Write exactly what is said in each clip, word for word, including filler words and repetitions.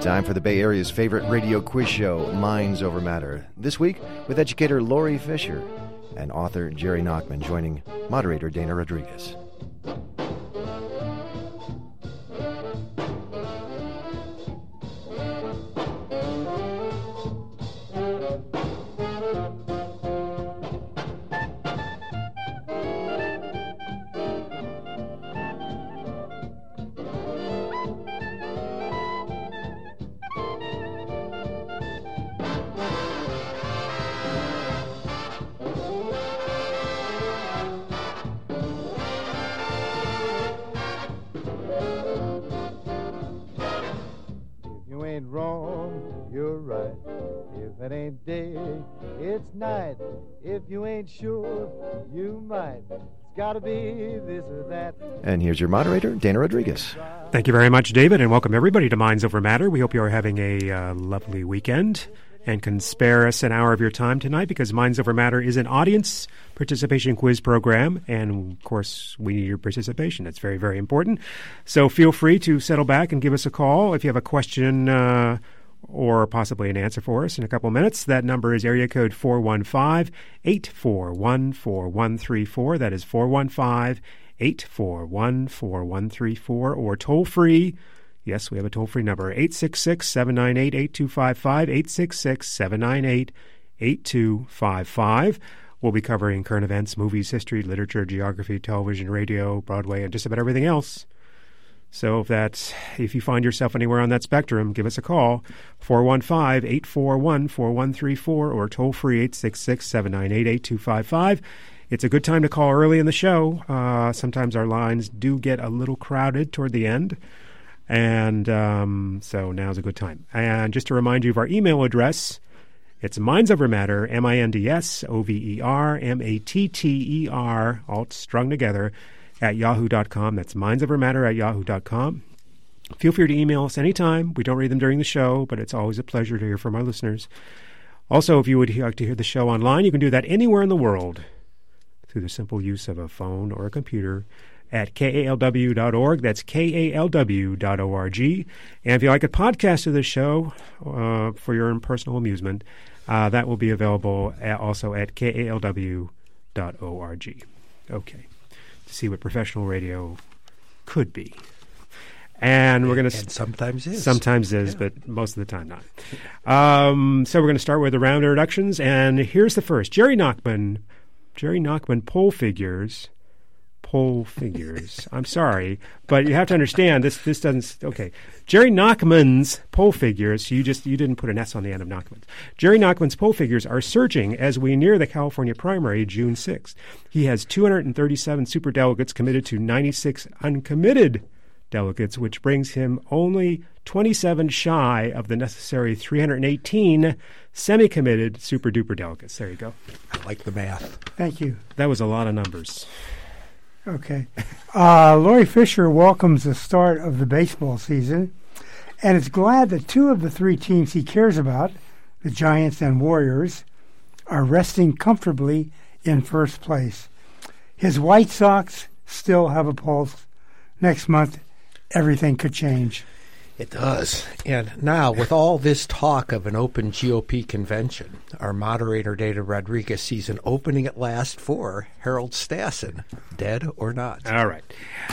Time for the Bay Area's favorite radio quiz show, Minds Over Matter. This week with educator Lori Fisher and author Jerry Nachman joining moderator Dana Rodriguez. Sure, you might. It's gotta be this or that. And here's your moderator, Dana Rodriguez. Thank you very much, David, and welcome everybody to Minds Over Matter. We hope you are having a uh, lovely weekend and can spare us an hour of your time tonight because Minds Over Matter is an audience participation quiz program, and of course, we need your participation. It's very, very important. So feel free to settle back and give us a call if you have a question uh, or possibly an answer for us in a couple of minutes. That number is area code four one five, eight four one, four one three four. That is four one five, eight four one, four one three four, or toll free. Yes, we have a toll-free number, eight six six, seven nine eight, eight two five five, eight six six, seven nine eight, eight two five five. We'll be covering current events, movies, history, literature, geography, television, radio, Broadway, and just about everything else. So if that's, if you find yourself anywhere on that spectrum, give us a call, four one five, eight four one, four one three four, or toll-free eight six six, seven nine eight, eight two five five. It's a good time to call early in the show. Uh, sometimes our lines do get a little crowded toward the end, and um, so now's a good time. And just to remind you of our email address, it's Minds Over Matter, M I N D S O V E R M A T T E R, all strung together, at yahoo dot com. That's mindsovermatter at yahoo dot com. Feel free to email us anytime. We don't read them during the show, but it's always a pleasure to hear from our listeners. Also, if you would like to hear the show online, you can do that anywhere in the world through the simple use of a phone or a computer at K A L W dot org. That's K A L W dot org. And if you like a podcast of this show uh, for your own personal amusement, uh, that will be available at, also at K A L W dot org. Okay. To see what professional radio could be. And we're going to... And sometimes is. Sometimes is, yeah. But most of the time not. Um, so we're going to start with the round introductions, and here's the first. Jerry Nachman. Jerry Nachman poll figures... Poll figures. I'm sorry, but you have to understand, this this doesn't... Okay. Jerry Nachman's poll figures, you just you didn't put an S on the end of Nachman's. Jerry Nachman's poll figures are surging as we near the California primary June sixth. He has two hundred thirty-seven superdelegates committed to ninety-six uncommitted delegates, which brings him only twenty-seven shy of the necessary three hundred eighteen semi-committed super-duper delegates. There you go. I like the math. Thank you. That was a lot of numbers. Okay. Uh, Lori Fisher welcomes the start of the baseball season and is glad that two of the three teams he cares about, the Giants and Warriors, are resting comfortably in first place. His White Sox still have a pulse. Next month, everything could change. It does. And now, with all this talk of an open G O P convention, our moderator, Dana Rodriguez, sees an opening at last for Harold Stassen, dead or not. All right.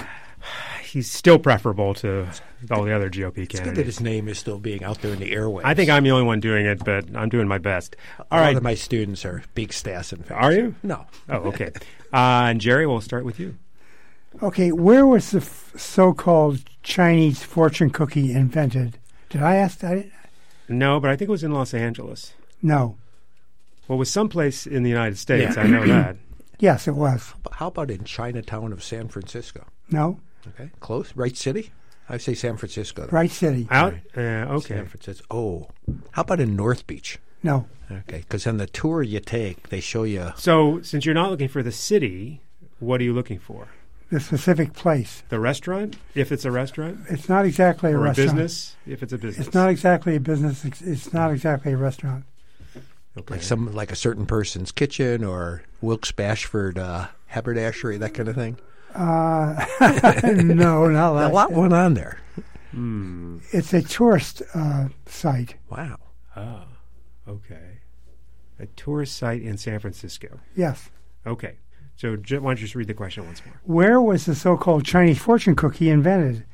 He's still preferable to all the other G O P it's candidates. It's good that his name is still being out there in the airwaves. I think I'm the only one doing it, but I'm doing my best. All a right. lot of my students are big Stassen fans. Are you? No. Oh, okay. uh, and Jerry, we'll start with you. Okay, where was the f- so-called Chinese fortune cookie invented? Did I ask that? No, but I think it was in Los Angeles. No. Well, it was someplace in the United States. Yeah. I know that. Yes, it was. How about in Chinatown of San Francisco? No. Okay, close. Right city? I say San Francisco. Right city. Out? Right. Uh, okay. San Francisco. Oh. How about in North Beach? No. Okay, because on the tour you take, they show you... So, since you're not looking for the city, what are you looking for? The specific place. The restaurant, if it's a restaurant? It's not exactly a or restaurant. a business, if it's a business? It's not exactly a business. It's, it's not exactly a restaurant. Okay. Like some, like a certain person's kitchen or Wilkes Bashford uh, haberdashery, that kind of thing? Uh, no, not like A lot that. went on there. Hmm. It's a tourist uh, site. Wow. Oh, okay. A tourist site in San Francisco. Yes. Okay. So j- why don't you just read the question once more? Where was the so-called Chinese fortune cookie invented?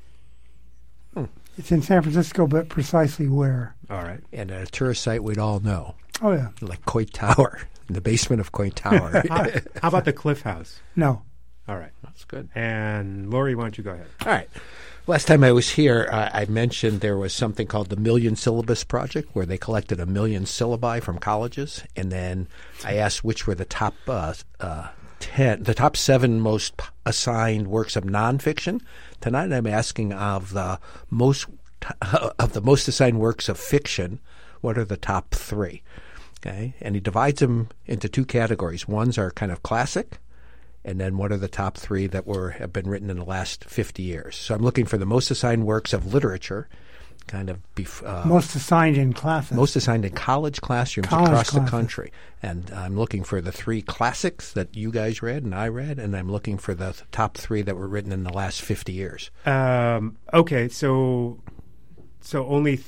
Hmm. It's in San Francisco, but precisely where? All right. And at a tourist site we'd all know, Oh, yeah. like Coit Tower, in the basement of Coit Tower. How, how about the Cliff House? No. All right. That's good. And Lori, why don't you go ahead? All right. Last time I was here, uh, I mentioned there was something called the Million Syllabus Project, where they collected a million syllabi from colleges, and then I asked which were the top uh, uh, ten, the top seven most p- assigned works of nonfiction. Tonight, I'm asking of the most uh, of the most assigned works of fiction, what are the top three? Okay, and he divides them into two categories. Ones are kind of classic. And then what are the top three that were have been written in the last fifty years? So I'm looking for the most assigned works of literature, kind of bef- uh, Most assigned in classes. most assigned in college classrooms College across classes. the country. And I'm looking for the three classics that you guys read and I read, and I'm looking for the top three that were written in the last fifty years. Um, okay. So, so only th-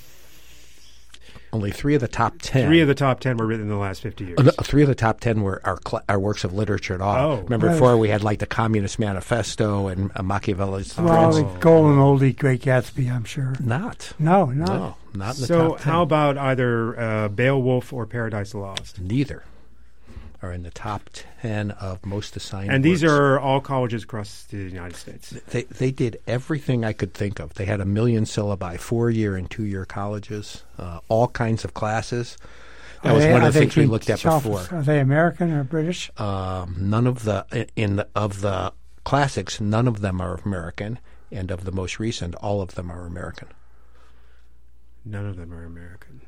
Only three of the top ten. three of the top ten were written in the last fifty years. Uh, no, three of the top ten were are, cl- are works of literature at all. Oh. Remember Right. before we had like the Communist Manifesto and uh, Machiavelli's The Well, Prince? the golden oldie, Great Gatsby, I'm sure. Not. No, no. No, not in the So top ten. how about either uh, Beowulf or Paradise Lost? Neither are in the top ten of most assigned And these works. are all colleges across the United States. They, they did everything I could think of. They had a million syllabi, four-year and two-year colleges, uh, all kinds of classes. That Are was they- one are of the they things we King looked at Charles- before. Are they American or British? Um, none of the in the, of the classics, none of them are American, and of the most recent, all of them are American. None of them are American.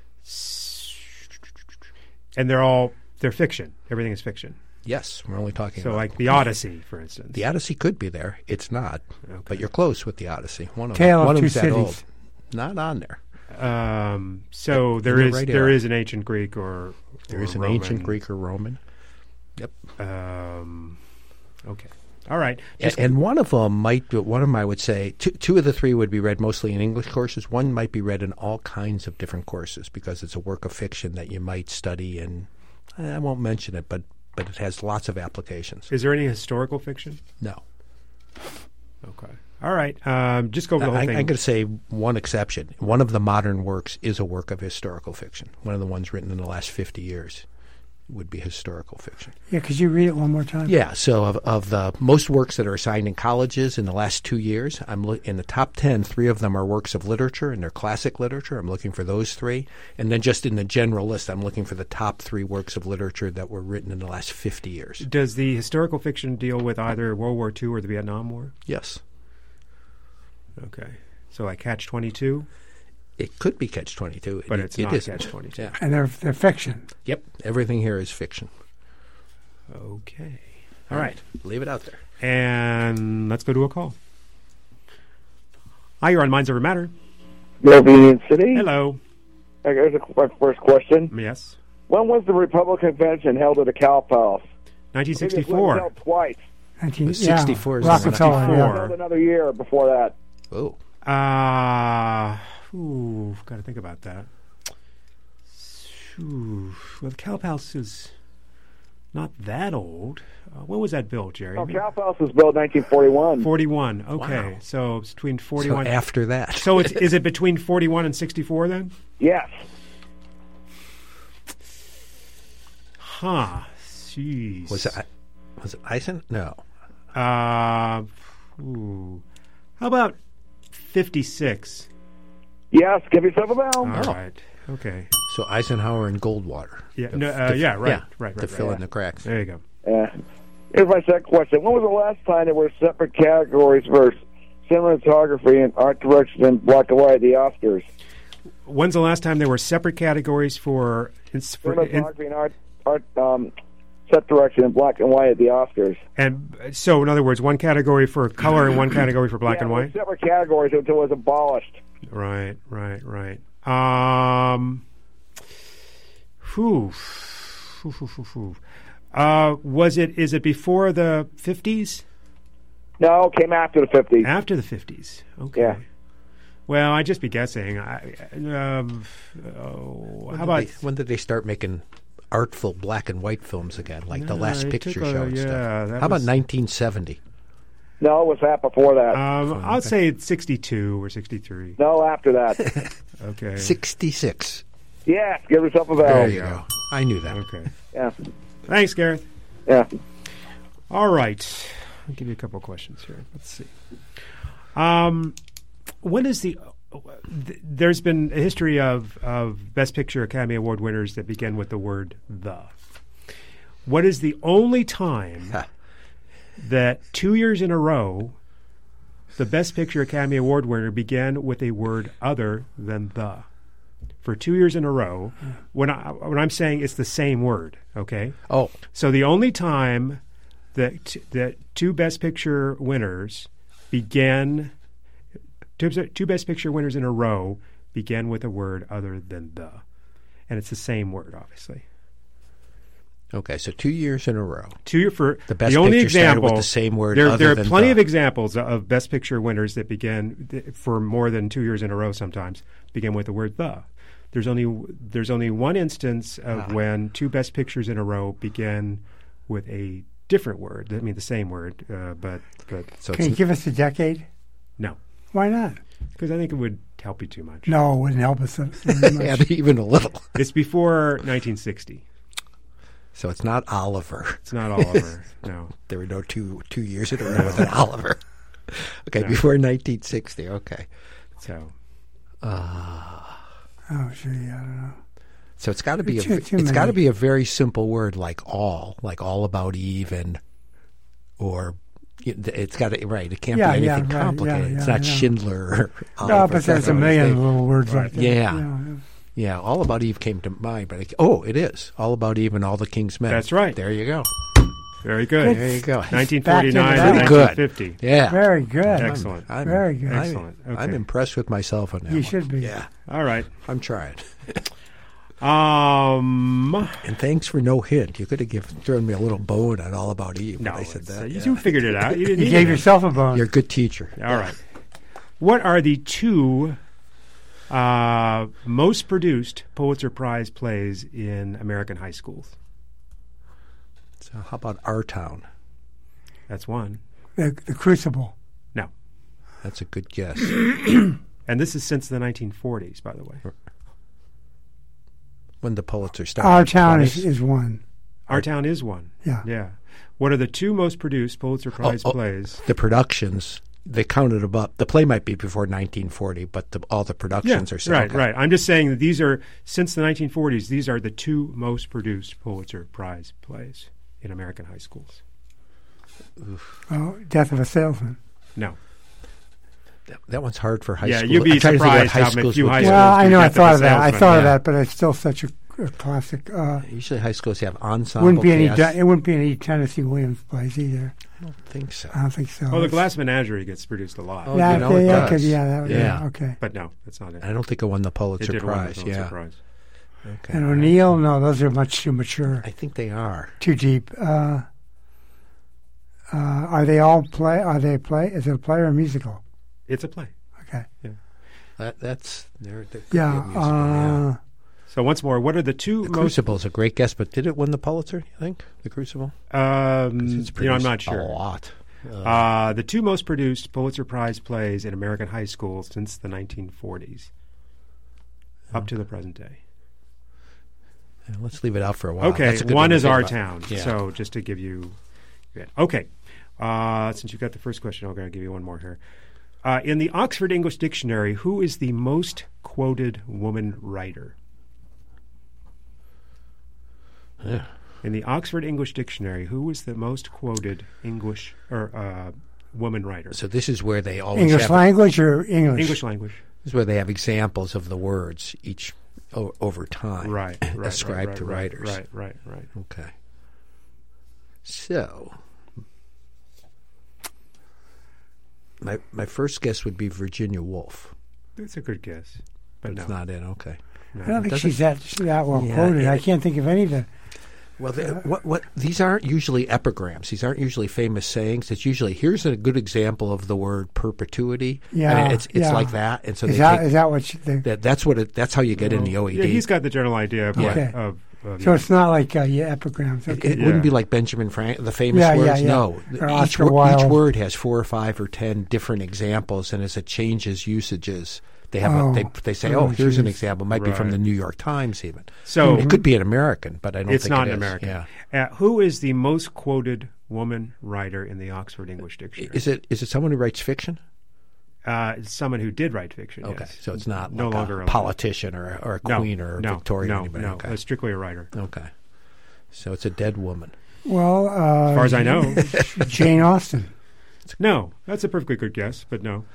And they're all, they're fiction. Everything is fiction. Yes, we're only talking So about like the Odyssey, for instance. the Odyssey could be there. It's not, Okay. but you're close with the Odyssey. One of Tale them, of one Two them's that old. Cities. Not on there. Um, so In there the is right there era. is an ancient Greek or There or is an Roman. ancient Greek or Roman. Yep. Um, okay, all right. And, Just- and one of them might, one of them I would say, two, two of the three would be read mostly in English courses. One might be read in all kinds of different courses because it's a work of fiction that you might study, and I won't mention it, but but it has lots of applications. is there any historical fiction? No, Okay, all right. Um, just go over the whole I, I'm thing. going to say one exception. One of the modern works is a work of historical fiction. One of the ones written in the last fifty years would be historical fiction. Yeah, could you read it one more time? Yeah, so of, of the most works that are assigned in colleges in the last two years, I'm lo- in the top ten, three of them are works of literature, and they're classic literature. I'm looking for those three. And then just in the general list, I'm looking for the top three works of literature that were written in the last fifty years. Does the historical fiction deal with either World War Two or the Vietnam War? Yes. Okay, so like Catch twenty-two, It could be Catch twenty-two. but it, it's it not isn't. Catch twenty-two. Yeah. And they're, they're fiction. Yep. Everything here is fiction. Okay, all right. Leave it out there. And let's go to a call. Hi, you're on Minds Over Matter. Hello, Union City. Hello. Here's a, my first question. Yes. When was the Republican convention held at the Cow Palace? nineteen It was sixty-four. held twice. nineteen, sixty-four is yeah, the Rockefeller, It was yeah. held another year before that. Oh. Uh, ooh, got to think about that. Ooh, well, the Cow Palace is not that old. Uh, when was that built, Jerry? Oh, Cow Palace was built in nineteen forty-one. forty-one. Okay, Wow. so it's between So forty-one. after that. So it's, is it between forty-one and sixty-four then? Yes. Huh. Jeez. Was it, was it Eisen? No. Uh, ooh. How about fifty-six? Yes. Give yourself a bell. All Oh. right. Okay. So Eisenhower and Goldwater. Yeah. To- No, uh, to- yeah. Right. yeah, Right. Right. to right. fill in the cracks. There you go. Yeah. Here's my second question. When was the last time there were separate categories for cinematography and art direction in black and white at the Oscars? When's the last time there were separate categories for, ins- for in, Cinematography and art, art um, set direction in black and white at the Oscars. and so in other words, one category for color and one category for black yeah, and there were white? separate categories until it was abolished. Right, right, right. Um, whew, Phew, phew, phew, phew. Uh, was it? Is it before the fifties? No, it came after the fifties. After the fifties? Okay. Yeah. Well, I'd just be guessing. I, um, oh, When how did about they, when did they start making artful black and white films again, like the Yeah, Last it Picture took a- Show and yeah, stuff? that How about was- nineteen seventy? No, it was that before that. Um, I'll say it's sixty-two or sixty-three. no, after that. Okay. sixty-six. Yeah, give yourself a There bell. you go. I knew that. Okay. Yeah, Thanks, Gareth. yeah. All right. I'll give you a couple of questions here. Let's see. Um, when is the th- there's been a history of, of Best Picture Academy Award winners that begin with the word "the." What is the only time that two years in a row the Best Picture Academy Award winner began with a word other than "the"? For two years in a row, when I when I'm saying it's the same word, okay? Oh, So the only time that that two Best Picture winners began two, two Best Picture winners in a row began with a word other than "the," and it's the same word, obviously. okay. So two years in a row. Two year for The Best the only Picture started example with the same word There, other there are than plenty "the." of examples of Best Picture winners that began th- for more than two years in a row. Sometimes begin with the word "the." There's only there's only one instance of Ah. when two Best Pictures in a row began with a different word. I mean, the same word, uh, but but So Can you it's, give us a decade? no, Why not? because I think it would help you too much. No, it wouldn't help us very much. yeah, even a little. It's before nineteen sixty. So it's not Oliver. It's not Oliver. No. There were no two two years in a row with an Oliver. Okay, No. before nineteen sixty. Okay, So Oh, gee, I don't know. so it's got to be a, Too- too it's got to many. be a very simple word like all, like all about Eve, and or it's got to right. It can't Yeah, be yeah, anything right, complicated. yeah, it's yeah, not yeah. Schindler. Or No, Oliver. but there's That's a what I million think. little words like that. Yeah. Yeah, all about Eve came to mind, but I, oh, it is all about Eve and all the king's men. That's right. There you go. very good. There you go. nineteen forty-nine Back and into that. nineteen fifty. Yeah, Very good. Excellent. I'm, Very good. I'm, Excellent. Okay. I'm impressed with myself on that. You one. should be. Yeah, All right. I'm trying. Um. And thanks for no hint. You could have given, thrown me a little bone on all about Eve No, when I said it's, that. uh, you Yeah. two figured it out. You didn't You need gave it. yourself a bone. You're a good teacher. All right. What are the two uh, most produced Pulitzer Prize plays in American high schools? So how about Our Town? That's one. the, the Crucible. No. That's a good guess. And this is since the nineteen forties, by the way. When the Pulitzer started. Our Town is, twenties. is one. Our Town is one. Yeah. Yeah. What are the two most produced Pulitzer Prize oh. plays? The productions, they counted them up. The play might be before nineteen forty, but the, all the productions are right, okay. right. I'm just saying that these are, since the nineteen forties, these are the two most produced Pulitzer Prize plays in American high schools. Oh, Death of a Salesman. No. That, that one's hard for high Yeah, school. you'd be I'm trying to think what surprised how schools few would high do. schools Well, I do know. I Death of a thought of that. I Salesman. thought of Yeah. that, but it's still such a, a classic. Uh, Usually high schools have ensemble wouldn't be any. cast. It wouldn't be any Tennessee Williams plays either. I don't think so. I don't think so. Oh, the Glass Menagerie gets produced a lot. Oh, Yeah, you know okay, it yeah, does. okay, yeah, that, yeah, Yeah. okay. But no, that's not it. I don't think it won the It Pulitzer did win the Prize. Pulitzer Yeah. Prize. Okay. And O'Neill, no, those are much too mature, I think they are. too deep. Uh, uh, are they all play? Are they play? Is it a play or a musical? It's a play. Okay. That, that's there. there could Yeah. be a musical, yeah. Uh, So once more, what are the two The most? Crucible is a great guess, but did it win the Pulitzer? You think the Crucible? Um, It's you know, I'm produced not A sure. lot. Uh, Uh, the two most produced Pulitzer Prize plays in American high schools since the nineteen forties, up to the present day. yeah, let's leave it out for a while. Okay, That's a good one to is think Our about. Town. Yeah. So just to give you, yeah. Okay. Uh, since you got the first question, I'm going to give you one more here. Uh, in the Oxford English Dictionary, who is the most quoted woman writer? Yeah. In the Oxford English Dictionary, who is the most quoted English or uh, woman writer? So this is where they always English have language or English? English language. this is where they have examples of the words each o- over time, Right, right. ascribed right, to right, writers. Right, right, right. Okay. So, my my first guess would be Virginia Woolf, That's a good guess, but but no. it's not in. Okay. no. I don't think Doesn't- she's that she's that well Yeah, quoted. yeah. I can't think of any of the Well, the, what, what these aren't usually epigrams. These aren't usually famous sayings. It's usually here's a good example of the word perpetuity. Yeah, I mean, it's it's yeah. like that. And so Is they that take, is that what you think? that that's what it, that's how you get in the O E D. Yeah, he's got the general idea of, Okay. of, of So it's not like uh, yeah, epigrams. It, Okay. it Yeah. wouldn't be like Benjamin Franklin, the famous Yeah, yeah, words. yeah. No, Or each, Oscar wo- each Wilde. word has four or five or ten different examples, and as it changes usages, they have Oh. a, they they say, Oh, "Oh, here's an geez. example." Might be from Right. the New York Times, even. So It could be an American, but I don't it's think not it an is. American. Yeah. Uh, who is the most quoted woman writer in the Oxford English Dictionary? Is it is it someone who writes fiction? Uh, it's someone who did write fiction. Okay, yes. so it's not no like longer a relevant. politician or a, or a No, queen or a no, Victorian no, or anybody. no, Okay. it's strictly a writer. Okay. So it's a dead woman. Well, uh, As far as I know, Jane Austen. no, that's a perfectly good guess, but no.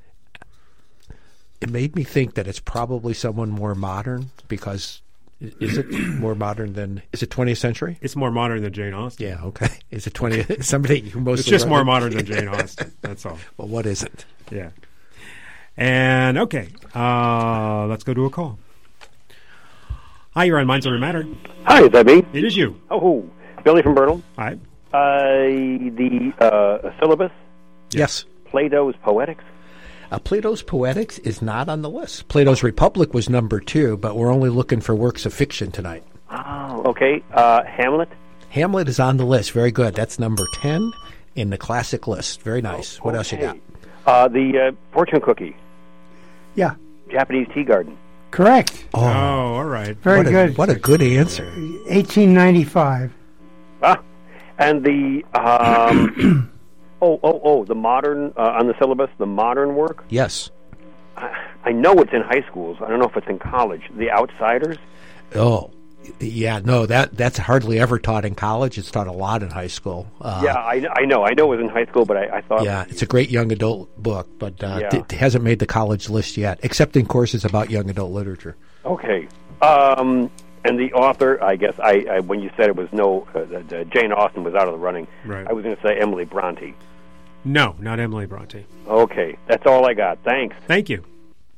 It made me think that it's probably someone more modern because i- is it more modern than is it twentieth century? It's more modern than Jane Austen. Yeah, okay. Is it twentieth? Somebody who mostly It's just wrote- more modern than Jane Austen. That's all. Well, what is it? Yeah. And okay, uh, let's go to a call. Hi, you're on Minds Over Matter. Hi, is that me? It is you. Oh, Billy from Burnham. Hi. Uh, the uh, syllabus, Yes. Plato's Poetics. Uh, Plato's Poetics is not on the list. Plato's Republic was number two, but we're only looking for works of fiction tonight. Oh, okay. Uh, Hamlet. Hamlet is on the list. Very good. That's number ten in the classic list. Very nice. What else you got? Okay. Uh, the uh, Fortune Cookie, Yeah, Japanese Tea Garden. correct. Oh, all right. Very what a, good. What a good answer. eighteen ninety-five. Ah, and the um, oh oh oh the modern uh, on the syllabus, the modern work. Yes. I, I know it's in high schools. I don't know if it's in college. The Outsiders. Oh, yeah. No, that that's hardly ever taught in college. It's taught a lot in high school. Uh, yeah, I, I know. I know it was in high school, but I, I thought. Yeah, it's a great young adult book, but uh, Yeah. it hasn't made the college list yet, except in courses about young adult literature. Okay. Um, and the author, I guess, I, I when you said it was no, uh, that, uh, Jane Austen was out of the running. Right. I was going to say Emily Bronte. No, not Emily Bronte. Okay, that's all I got. Thanks. Thank you.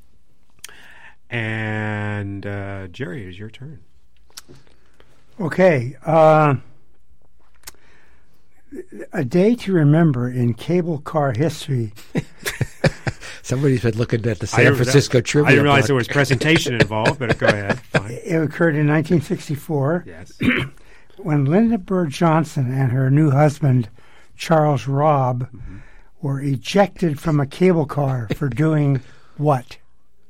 And uh, Jerry, it is your turn. Okay. Uh, a day to remember in cable car history. Somebody's been looking at the I San didn't- Francisco Tribune. I didn't realize book. there was presentation involved, but go ahead. Fine. It occurred in nineteen sixty-four Yes. when Linda Bird Johnson and her new husband, Charles Robb, Mm-hmm. were ejected from a cable car for doing what?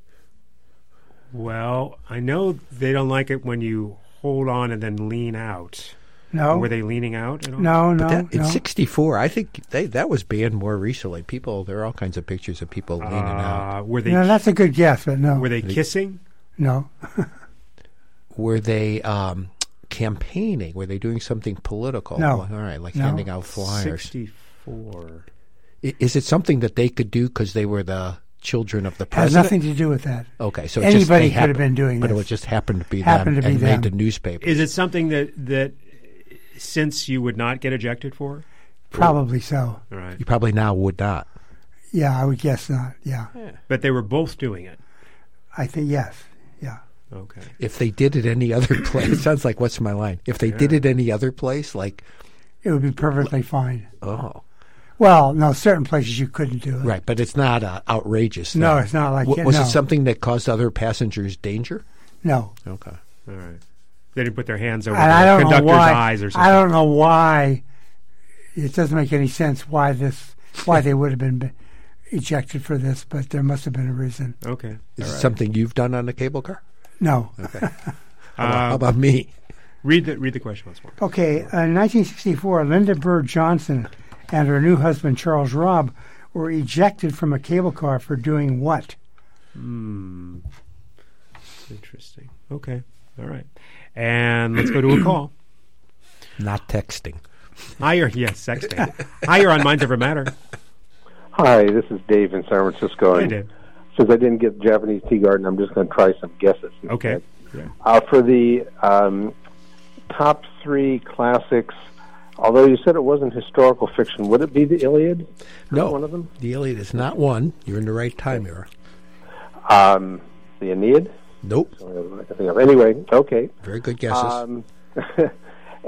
Well, I know they don't like it when you hold on and then lean out. No. Were they leaning out at all? No, no, But that, in no. sixty-four, I think they, that was banned more recently. People, there are all kinds of pictures of people leaning out. Uh, were they No, that's a good guess, but no. were they kissing? No. Were they um, campaigning? Were they doing something political? No. All right, like No. handing out flyers. Sixty-four. I- Is it something that they could do because they were the children of the Has president? nothing to do with that. Okay, so it just, Anybody they could have happened- been doing but this. it just happened to be Happened them to be and them. made the newspapers. Is it something that that since you would not get ejected for? Probably so. All right. You probably now would not. Yeah, I would guess not. Yeah. But they were both doing it. I think yes. Yeah. Okay. If they did it any other place, it sounds like what's my line? If they did it any other place, like It would be perfectly fine. oh, Well, no, certain places you couldn't do it. right, but it's not uh, outrageous. No, thing. it's not like W- it- was no. it something that caused other passengers danger? No. Okay. All right. They didn't put their hands over And the I don't know conductor's why. eyes or something. I don't know why. It doesn't make any sense why this, why they would have been ejected for this, but there must have been a reason. Okay. Is it something you've done on a cable car? No. Okay. How, about, Uh, how about me? Read the read the question once more. Okay, uh, in nineteen sixty-four, Linda Bird Johnson and her new husband, Charles Robb, were ejected from a cable car for doing what? Hmm. Interesting. Okay. All right. And let's go to a call. Not texting. Hi, you're, yes, sexting. Hi, you're on Minds Over Matter. Hi, this is Dave in San Francisco. Hey, and Dave. Since I didn't get Japanese Tea Garden, I'm just going to try some guesses. instead. Okay. Yeah. Uh, for the um, top three classics, although you said it wasn't historical fiction, would it be the Iliad? No, One of them? the Iliad is not one. You're in the right time era. Um, the Aeneid? Nope. I think of- Anyway, okay. Very good guesses. Um,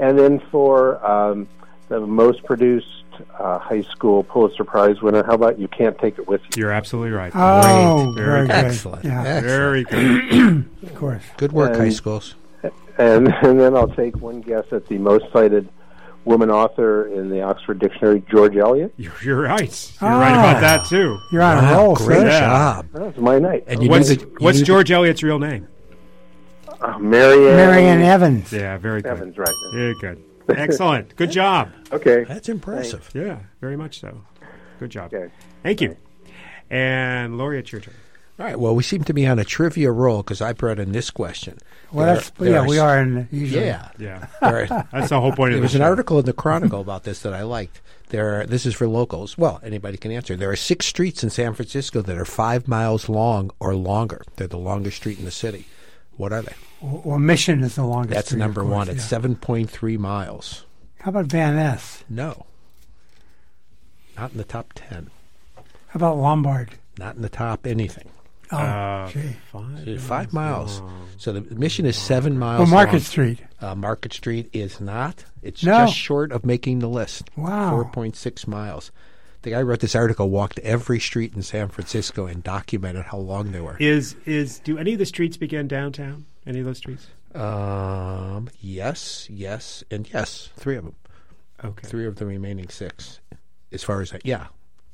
And then for um, the most produced uh, high school Pulitzer Prize winner, how about You Can't Take It With You? You're absolutely right. Oh, Great. very, Very good. Excellent. Yeah, Excellent. Very good. of course. Good work, And- high schools. And, and then I'll take one guess at the most cited woman author in the Oxford Dictionary, George Eliot. You're, you're right. You're Ah. right about that, too. You're on a Wow, roll, great sir. Yeah. job. That's my night. And you What's, knew that- you what's knew George Eliot's real name? Uh, Marianne, Marianne Evans. Yeah, very good. Evans, right. Very good. Excellent. Good job. Okay. That's impressive. Yeah, very much so. Good job. Okay. Thank you. And Lori, it's your turn. All right. Well, we seem to be on a trivia roll because I brought in this question. Well, There- that's, there yeah, are we s- are in usually. Yeah. Yeah. There are- That's the whole point of There the was an show. article in the Chronicle about this that I liked. There, are, this is for locals. Well, anybody can answer. There are six streets in San Francisco that are five miles long or longer. They're the longest street in the city. What are they? Well, well, Mission is the longest. That's street, number of course, one. It's yeah. seven point three miles. How about Van Ness? No, not in the top ten. How about Lombard? Not in the top anything. Oh, Uh, gee. Five, It's five miles. So the mission is seven miles. Well, Market long. Street. Uh, Market Street is not. It's No. just short of making the list. Wow. four point six miles. The guy who wrote this article walked every street in San Francisco and documented how long they were. Is is do any of the streets begin downtown? Any of those streets? Um, yes, yes, and yes. Three of them. Okay. Three of the remaining six. As far as I, yeah.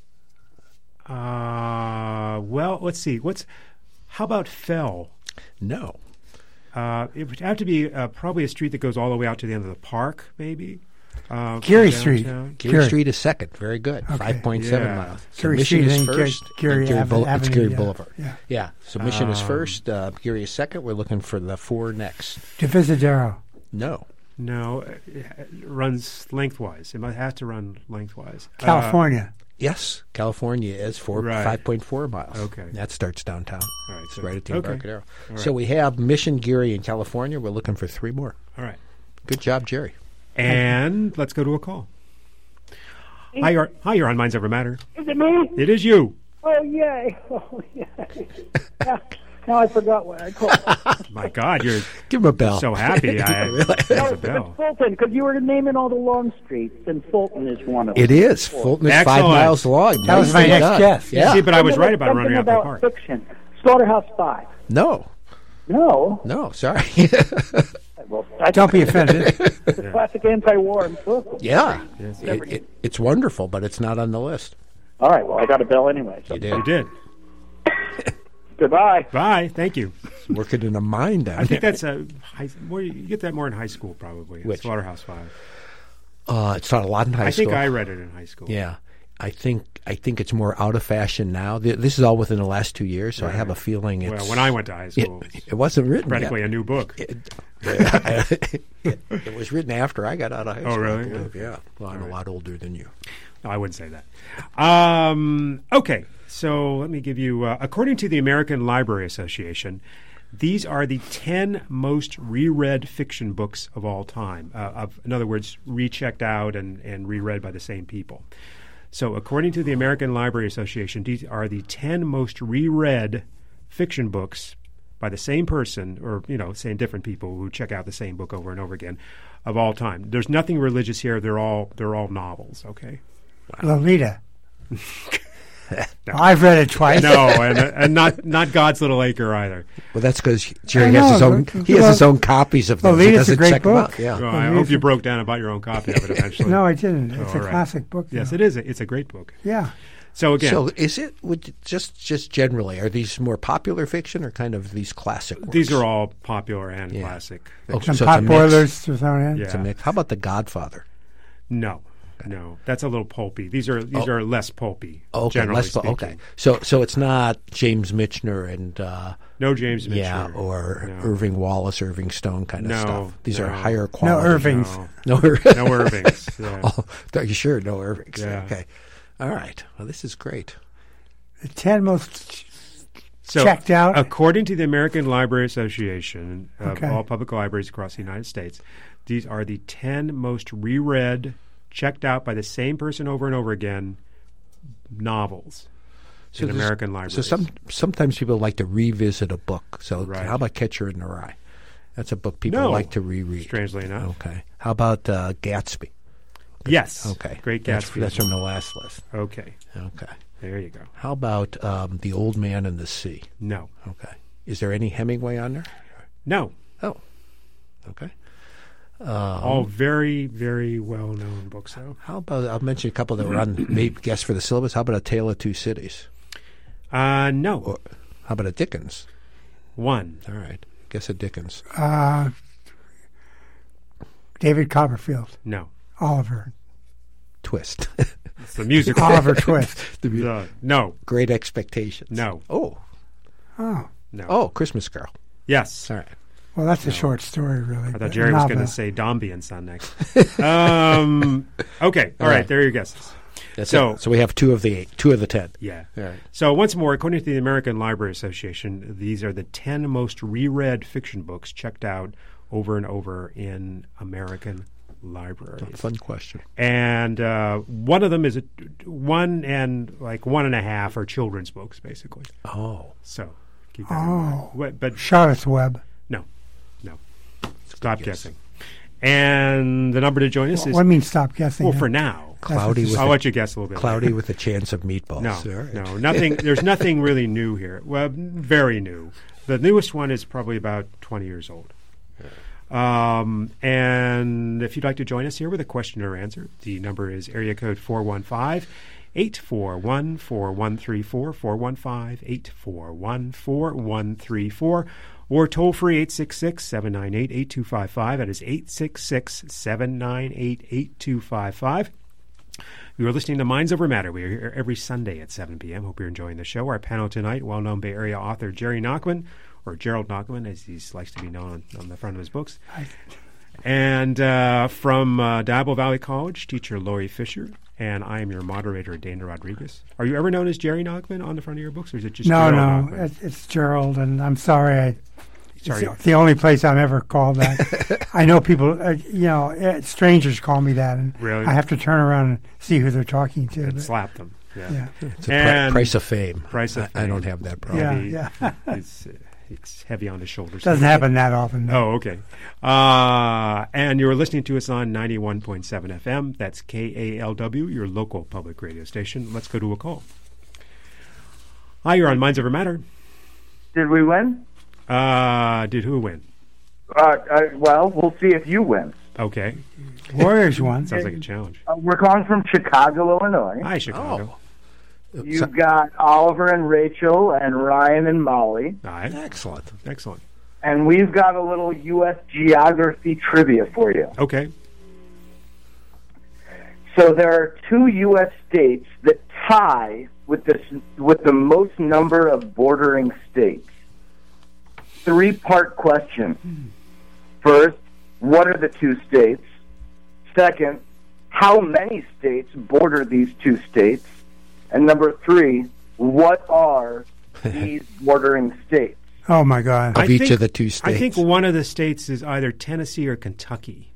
Uh, well, let's see. What's how about Fell? No. Uh, it would have to be uh, probably a street that goes all the way out to the end of the park, maybe. Uh, Geary from Street. downtown. Geary Geary. Street is second. Very good. Okay. five point seven Yeah. miles. Geary Mission Street is and Geary- first. Geary and Geary Ave- Boule- it's Avenue, Geary yeah. Boulevard. Yeah. Yeah. So Mission is Um, first. Uh, Geary is second. We're looking for the four next. Divisadero. No. No, it runs lengthwise. It might have to run lengthwise. Uh, California. Yes, California is four Right. five point four miles. Okay. That starts downtown. All right, It's so- right at the okay. Embarcadero. All So right. we have Mission, Geary, and California. We're looking for three more. all right. Good job, Jerry. And let's go to a call. Hi, you're, hi, you're on Minds Over Matter. Is it me? It is you. Oh, yay. Oh, yay. now, now I forgot what I called. My God, you're Give him a bell. so happy. I no, there's a it's bell. Fulton, because you were naming all the long streets, and Fulton is one of them. It is. Fulton is five Excellent. miles long. That was my Nicely next done. guess. Yeah. See, but I was Something right about something running out the about park. fiction. Slaughterhouse Five. No. No. No, sorry. Well, I Don't be offended. Classic anti-war and book. yeah. Yes. It, it, it's wonderful, but it's not on the list. All right, well, I got a bell anyway. So. You did. You did. Goodbye. Bye. Thank you. Working in a mine down I think there. that's a high. More, you get that more in high school, probably. Which? Slaughterhouse Five. Uh, it's taught a lot in high I school. think I read it in high school. Yeah. I think I think it's more out of fashion now. Th- This is all within the last two years, so I have a feeling it's. Well, when I went to high it, school, it wasn't written practically yet. a new book. It, it, it was written after I got out of high school. Oh, really? I believe. Yeah. Well, I'm a lot older than you. No, I wouldn't say that. Um, okay, so let me give you, uh, according to the American Library Association, these are the ten most reread fiction books of all time. Uh, of, in other words, rechecked out and, and reread by the same people. So according to the American Library Association, these are the ten most reread fiction books by the same person, or, you know, saying different people who check out the same book over and over again, of all time. There's nothing religious here. They're all they're all novels, okay? Lolita. I've read it twice. No, and, and not not God's Little Acre either. Well, that's because Jerry I has his know, own. but- He has well, his own copies of those. He Lolita's a doesn't great check them book. out. Yeah. Well, I Well, hope you it's- broke down and bought your own copy of it eventually. No, I didn't. It's Oh, a all right. classic book. Yes, though. it is. A, it's a great book. Yeah. So again, So, is it would just just generally are these more popular fiction or kind of these classic? Works? these are all popular and Yeah. classic. Oh, Some so pot it's a mix. boilers to throw in. Yeah. It's a mix. How about The Godfather? No, no, that's a little pulpy. These are these Oh. are less pulpy. Okay, generally less, speaking. okay. So so it's not James Michener and uh, No James Michener. yeah, or no. Irving Wallace, Irving Stone kind of No, stuff. These are no. higher quality. No Irvings. No, No, Ir- no Irvings. Yeah. Oh, are you sure? No Irvings. Yeah. Okay. All right. Well, this is great. The ten most So, checked out. according to the American Library Association of Okay. all public libraries across the United States, these are the ten most reread, checked out by the same person over and over again, novels in there's- American libraries. So some sometimes people like to revisit a book. So Right. how about Catcher in the Rye? That's a book people No. like to reread. Strangely enough. Okay. How about uh, Gatsby? Yes. Okay. Great That's, Gatsby. that's from the last list. Okay. Okay. There you go. How about um, The Old Man and the Sea? No. Okay. Is there any Hemingway on there? No. Oh. Okay. All very, very well-known books, though. How about, I'll mention a couple that were on, maybe guess for the syllabus. How about A Tale of Two Cities? Uh, no. Or how about a Dickens? One. All right. Guess a Dickens. Uh, David Copperfield. No. Oliver. Twist. It's the musical. Oliver Twist. The mu- Uh, no. Great Expectations. No. Oh. Oh. No. Oh, Christmas Carol. Yes. All right. Well, that's a short story, really. I but thought Jerry was novel. going to say Dombey and Son next. um, okay. All All right. right. There are your guesses. That's So- it. So we have two of the eight, two of the ten. Yeah. All right. So once more, according to the American Library Association, these are the ten most reread fiction books checked out over and over in American libraries. Fun question. And uh, one of them is a, one and like one and a half are children's books, basically. Oh. So keep that in mind. Oh. What- But Charlotte's Web. no, no. Stop guessing. And the number to join us is What do you mean stop guessing? well for now. Cloudy with I'll a, let you guess a little bit. cloudy later. with a chance of meatballs. No, All right. no, nothing. There's nothing really new here. Well, very new. The newest one is probably about twenty years old. Um, and if you'd like to join us here with a question or answer, the number is area code four one five, eight four one, four one three four, four one five, eight four one, four one three four, or toll free eight six six, seven nine eight, eight two five five. That is eight six six, seven nine eight, eight two five five. You are listening to Minds Over Matter. We are here every Sunday at seven p.m. Hope you're enjoying the show. Our panel tonight, well-known Bay Area author Jerry Nachman, or Gerald Nachman, as he likes to be known on, on the front of his books. And uh, from uh, Diablo Valley College, teacher Lori Fisher, and I am your moderator, Dana Rodriguez. Are you ever known as Jerry Nachman on the front of your books, or is it just No, Gerald no, Nachman? it's, it's Gerald, and I'm sorry. I, Sorry. it's the only place I'm ever called that. I know people, uh, you know, uh, strangers call me that, and Really? I have to turn around and see who they're talking to. And but- slap them. Yeah. yeah, It's a pri- And- price of fame. Price of I, I don't fame. have that problem. Yeah. Heavy- it's, uh, it's heavy on his shoulders. doesn't happen that often. No. Oh, okay. Uh, and you're listening to us on ninety-one point seven F M. That's K A L W, your local public radio station. Let's go to a call. Hi, you're on Minds Over Matter. Did we win? Uh, did who win? Uh, uh, well, we'll see if you win. Okay. Warriors won. Sounds like a challenge. Uh, we're calling from Chicago, Illinois. Hi, Chicago. You've So- got Oliver and Rachel and Ryan and Molly. Hi. Excellent. Excellent. And we've got a little U S geography trivia for you. Okay. So there are two U S states that tie with the, with the most number of bordering states. Three-part question. First, what are the two states? Second, how many states border these two states? And number three, what are these bordering states? Oh my God! Of I each think- of the two states. I think one of the states is either Tennessee or Kentucky.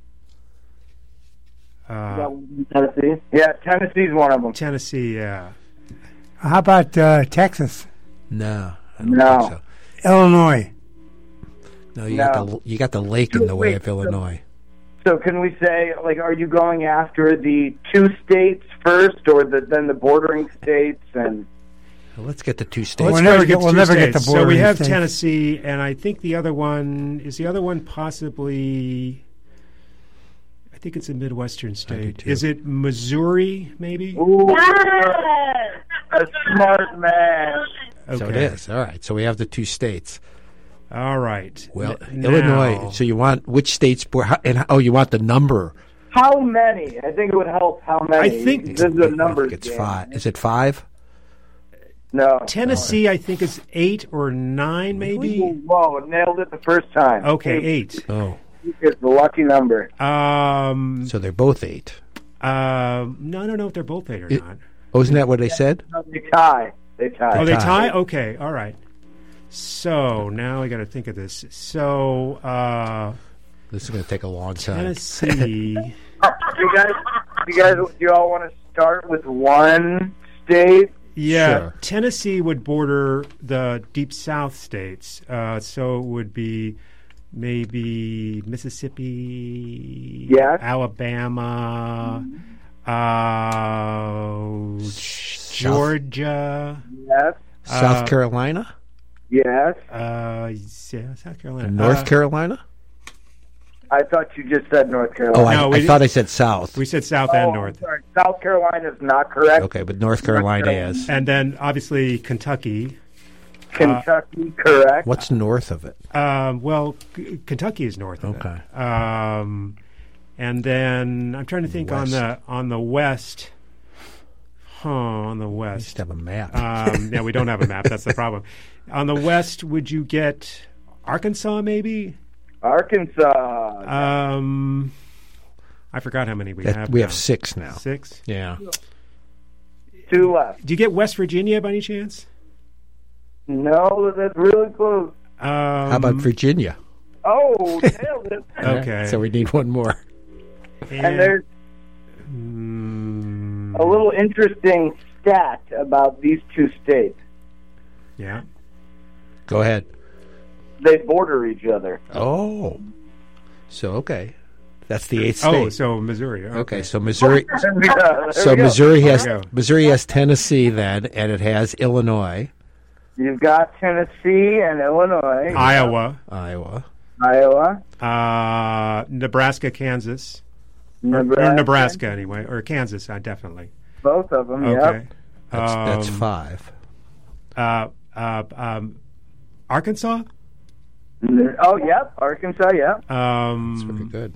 Is Uh, that one in Tennessee? Yeah, Tennessee's one of them. Tennessee, yeah. How about uh, Texas, No. I don't No. think so. Illinois? No, you No. got the you got the lake in the way Wait, of so- Illinois. So can we say, like, are you going after the two states first, or the, then the bordering states? And Well, let's get the two We'll states. Let's never try to get- to we'll two never get states. the So we bordering have states. Tennessee, and I think the other one is the other one possibly. I think it's a Midwestern state. too. Is it Missouri? Maybe. ooh, a smart man. Okay. So it is. All right. So we have the two states. All right. Well, N- Illinois. now- So you want which states? bo- how- And oh, you want the number? How many? I think it would help. How many? I think- this is a I numbers think it's game. five. Is it five? No. Tennessee, I think is eight or nine, maybe. Ooh, whoa, nailed it the first time. Okay, eight. Oh, It's the lucky number. Um, so they're both eight. um, no, I don't know if they're both eight or It- not. Oh, isn't that what they said? No, they tie. They tie. Oh, they tie. tie? Okay, all right. So now I got to think of this. So uh, This is going to take a long time. Tennessee. You guys, you guys, do you all want to start with one state? Yeah, Sure. Tennessee would border the deep south states. Uh, so it would be maybe Mississippi, Yes. Alabama, uh, Georgia, Yes. South Uh, Carolina? Yes. uh, yeah, South Carolina, North Uh, Carolina? I thought you just said North Oh, Carolina. I, No, we I didn't- thought I said South. We said South Oh, and I'm North. sorry. South Carolina is not correct. Okay, but North Carolina Carolina. is. And then obviously Kentucky. Kentucky, correct. What's north of it? Um, well, K- Kentucky is north of Okay. it. Um, and then I'm trying to think on West. the on the west. Huh, on the We west. used to have a map. Um, yeah, we don't have a map. That's the problem. On the west, would you get Arkansas? Maybe. Arkansas. Um, I forgot how many we That- have. we now. have six now. Six. Yeah. Two left. Do you get West Virginia by any chance? No, that's really close. Um, How about Virginia? Oh, nailed it. Okay. So we need one more. And there's Mm, a little interesting stat about these two states. yeah. Go ahead. They border each other. Oh. So, okay. That's the eighth Oh, state. so Missouri. Okay. Okay, so Missouri. Yeah, there So we go. Missouri has There we go. Missouri has Tennessee then, and it has Illinois, You've got Tennessee and Illinois, Iowa, Iowa. Iowa, uh, Nebraska, Kansas, or, Nebraska. or Nebraska anyway, or Kansas, uh, definitely. Both of them. Okay. That's, that's Um, five. Uh, uh, um, Arkansas. Yep. Oh, yep. Arkansas. Yep. Um, That's very good.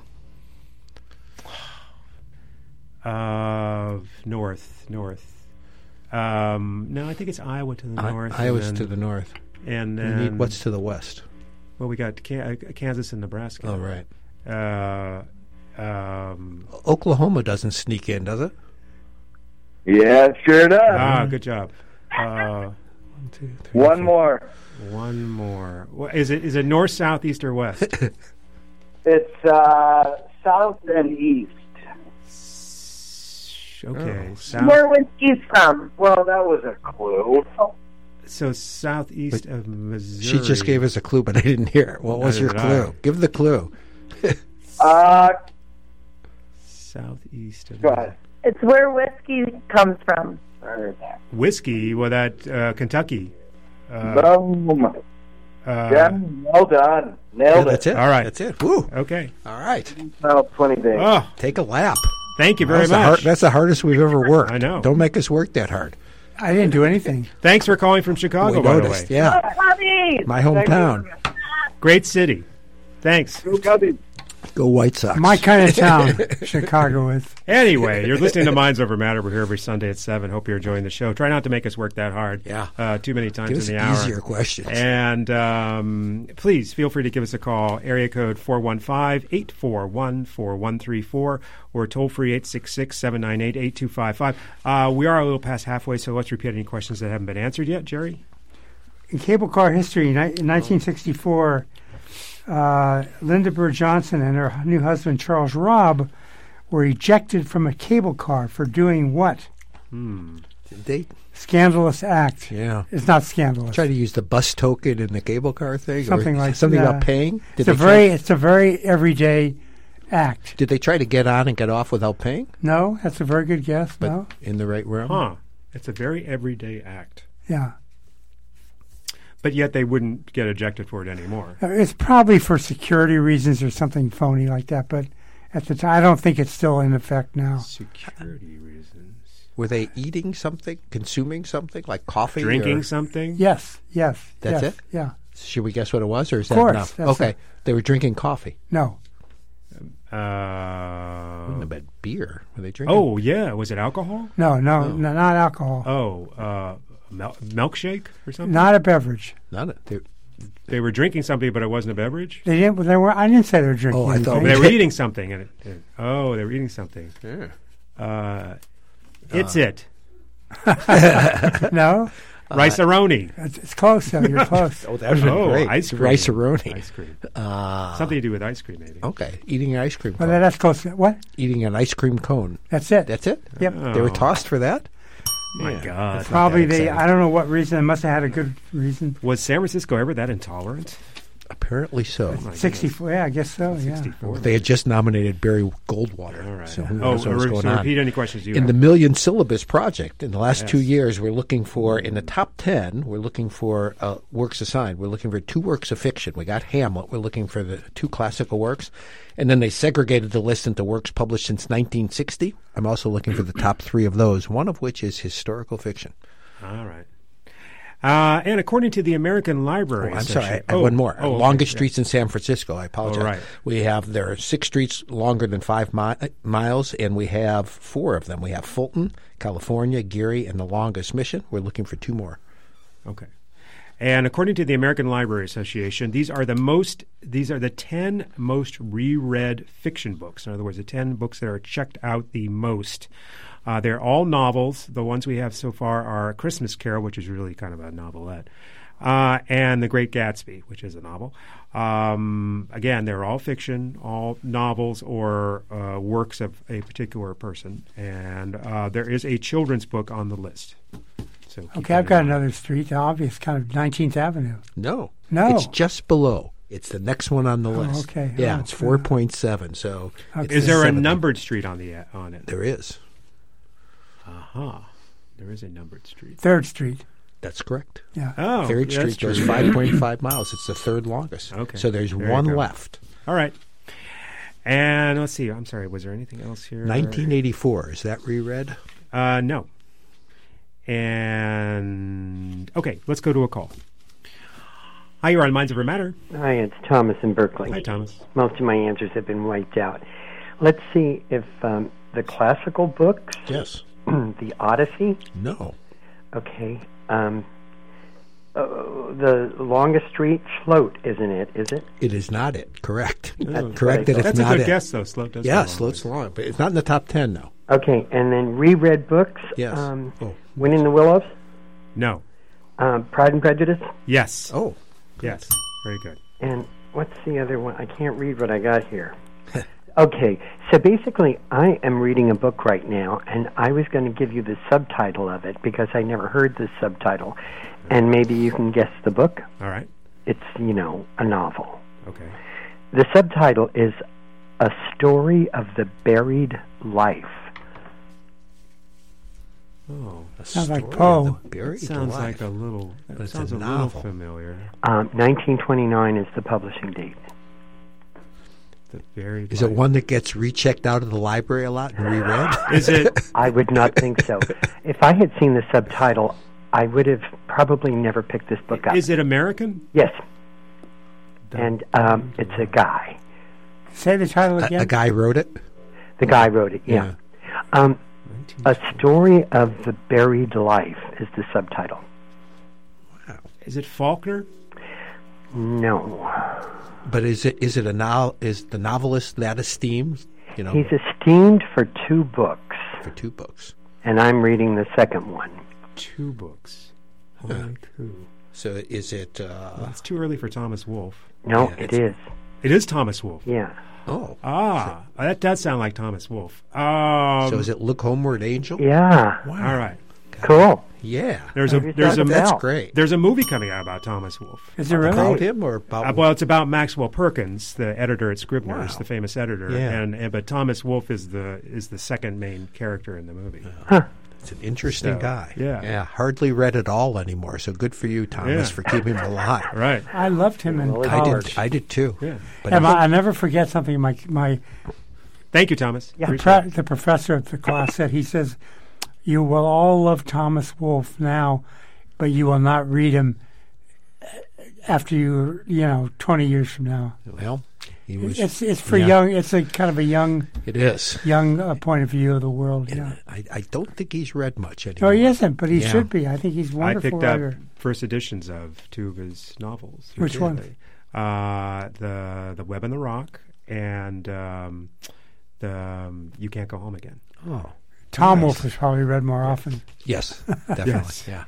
Uh, north, north. Um, no, I think it's Iowa to the I- north. and Iowa's then- to the north. And We then need what's to the west? well, we got Ka- uh, Kansas and Nebraska. Oh, right. Uh, um, Oklahoma doesn't sneak in, does it? Yeah, it sure does. ah, good job. Uh, One, two, three, One four. more. one more. Wha- Is it is it north, south, east, or west? It's uh, south and east. Okay, Oh. south. Where whiskey's from? Well, that was a clue. So southeast of Missouri. She just gave us a clue, but I didn't hear it. What was Neither your did clue? I. Give the clue. Uh, southeast of go ahead. It's where whiskey comes from. whiskey. Well, that uh, Kentucky. Uh, Boom. uh, Yeah, well done. Yeah, Nailed that's it. it. All right. That's it. Woo. Okay. All right. Oh, twenty days. Oh, Take a lap. thank you very that's The much. hard, that's the hardest we've ever worked. I know. Don't make us work that hard. I didn't do anything. Thanks for calling from Chicago, we by the way. noticed. Yeah. Cubbies! My hometown. Great city. Thanks. Go Cubbies. Go White Sox. My kind of town, Chicago is. Anyway, you're listening to Minds Over Matter. We're here every Sunday at seven. Hope you're enjoying the show. Try not to make us work that hard. Yeah. Uh, too many times Give us in the hour. easier questions. And um, please feel free to give us a call. Area code four one five, eight four one, four one three four or toll free eight six six, seven nine eight, eight two five five. Uh, we are a little past halfway, so let's repeat any questions that haven't been answered yet. Jerry? In cable car history, ni- in nineteen sixty-four, uh, Linda Bird Johnson and her new husband Charles Robb were ejected from a cable car for doing what? Hmm. Did they? Scandalous act. Yeah. It's not scandalous. Try to use the bus token in the cable car thing? Something or like Something that. about paying? Did It's a they very, try, it's a very everyday act. Did they try to get on and get off without paying? No, that's a very good guess. But no, in the right room? Huh. It's a very everyday act. yeah, But yet they wouldn't get ejected for it anymore. Uh, it's probably for security reasons or something phony like that. But at the time, I don't think it's still in effect now. Security reasons. Were they eating something, consuming something, like coffee? Drinking or- something? Yes, yes, That's yes, it? Yeah, Should we guess what it was, or is Of that course, enough? that's Okay. it. They were drinking coffee. no, Uh, Wouldn't have been beer. Were they drinking? oh, yeah. Was it alcohol? no, no, no not alcohol. Oh, uh, mil- milkshake or something? Not a beverage. Not it. They, They were drinking something, but it wasn't a beverage? They didn't. They were. I didn't say they were drinking. Oh, I thought anything. They were eating something. And it, it- oh, they were eating something. yeah. Uh, it's it. No, Rice-A-Roni. it's, it's close. Though you're close. Oh, that would have been Oh, great. ice cream. Rice-A-Roni. Ice cream. Uh, Something to do with ice cream, maybe. okay. Eating an ice cream Well, cone. that's close. What? Eating an ice cream cone. That's it. That's it? Yep. They were Oh. tossed for that? My Yeah. God. That's not Probably that they. exciting. I don't know what reason. They must have had a good reason. Was San Francisco ever that intolerant? Apparently so. sixty-four, yeah, I guess so, yeah. sixty-four. They had just nominated Barry Goldwater. All right. So who Oh, knows what was re- going so on. repeat any questions you In have. the Million Syllabus Project, in the last Yes. two years, we're looking for, in the top ten, we're looking for uh, works assigned. We're looking for two works of fiction. We got Hamlet. We're looking for the two classical works. And then they segregated the list into works published since nineteen sixty. I'm also looking for the top three of those, one of which is historical fiction. All right. Uh, and according to the American Library Oh, I'm sorry, I, Association- I have one more. Oh, okay, Longest yeah. streets in San Francisco. I apologize. Oh, right. We have, there are six streets longer than five mi- miles, and we have four of them. We have Fulton, California, Geary, and the longest Mission. We're looking for two more. Okay. And according to the American Library Association, these are the most these are the ten most reread fiction books. In other words, the ten books that are checked out the most. Uh, they're all novels. The ones we have so far are A Christmas Carol, which is really kind of a novelette, uh, and The Great Gatsby, which is a novel. Um, again, they're all fiction, all novels or uh, works of a particular person. And uh, there is a children's book on the list. So keep Okay, that I've in got mind. another street, the obvious kind of nineteenth Avenue. No. No. It's just below. It's the next one on the Oh, list. okay. Yeah, Oh, it's four point seven. So Okay. it's Is the there a seventh. numbered street on the on it? There is. Uh-huh. There is a numbered street. Third Street, That's correct. yeah. Oh, Third yeah, that's Street goes true. five point five miles. It's the third longest. Okay. So there's There you one go. left. All right. And let's see. I'm sorry. Was there anything else here? nineteen eighty-four. Is that reread? Uh, no. And okay, let's go to a call. Hi, you're on Minds Over Matter. Hi, it's Thomas in Berkeley. Hi, Thomas. Most of my answers have been wiped out. Let's see if um, the classical books, Yes. the Odyssey, No. okay, um, uh, the longest street, Float, isn't it? Is it? It is not it. Correct. That's Correct that what I it's That's a not good it. guess, though. Sloat does. Yeah, go along Sloat's with long, but it's not in the top ten now. Okay, and then reread books. Yes. Um, Oh. Winnie and the Willows, it. No. um, Pride and Prejudice, Yes. Oh. Yes. Very good. and what's the other one? I can't read what I got here. Okay, so basically, I am reading a book right now, and I was going to give you the subtitle of it because I never heard the subtitle, and maybe you can guess the book. All right. It's, you know, a novel. Okay. The subtitle is A Story of the Buried Life. Oh, Sounds like Story of Poe. the Buried that sounds Life. like a little. That But it's a sounds a, little novel. familiar. Um, nineteen twenty-nine is the publishing date. The very. Is it one that gets rechecked out of the library a lot and reread? Is it? I would not think so. If I had seen the subtitle, I would have probably never picked this book up. Is it American? Yes. And um, it's a guy. Say the title a, again. a guy wrote it? The guy wrote it, yeah. Um, A Story of the Buried Life is the subtitle. Is it Faulkner? No. But is it is it a no, is the novelist that esteemed? You know, He's esteemed for two books, for two books. and I'm reading the second one. Two books. Only two. So is it? Uh, Well, it's too early for Thomas Wolfe. No, Yeah, it it's- is. It is Thomas Wolfe. Yeah. oh, Ah, that does sound like Thomas Wolfe. Um, so is it Look Homeward, Angel? Yeah. Wow. All right. Cool. Yeah. There's a Maybe there's a that's That's about. great. there's a movie coming out about Thomas Wolfe. Is it really? About him or about? Uh, well, it's about Maxwell Perkins, the editor at Scribner's, Wow. the famous editor, Yeah. and, and but Thomas Wolfe is the is the second main character in the movie. It's an interesting So, guy. yeah. Yeah. Hardly read it all anymore. So good for you, Thomas, Yeah. for keeping him alive. Right. I loved him in Well, I I college. did. I did too. Yeah. But And I- I, I never forget something my my Thank you, Thomas. Yeah. the, Appreciate pre- the professor at the class said. He says, "You will all love Thomas Wolfe now, but you will not read him after you you know twenty years from now." well, he was. It's it's for yeah. young. It's a kind of a young It is. young uh, point of view of the world. Yeah. I, I don't think he's read much anymore. No, he isn't, but he Yeah. should be. I think he's a I wonderful picked writer. up first editions of two of his novels. Which one? Uh, the the Web and the Rock and um, the um, You Can't Go Home Again. Oh, Tom nice. Wolfe has probably read more often. yes, definitely. Yes. Yeah.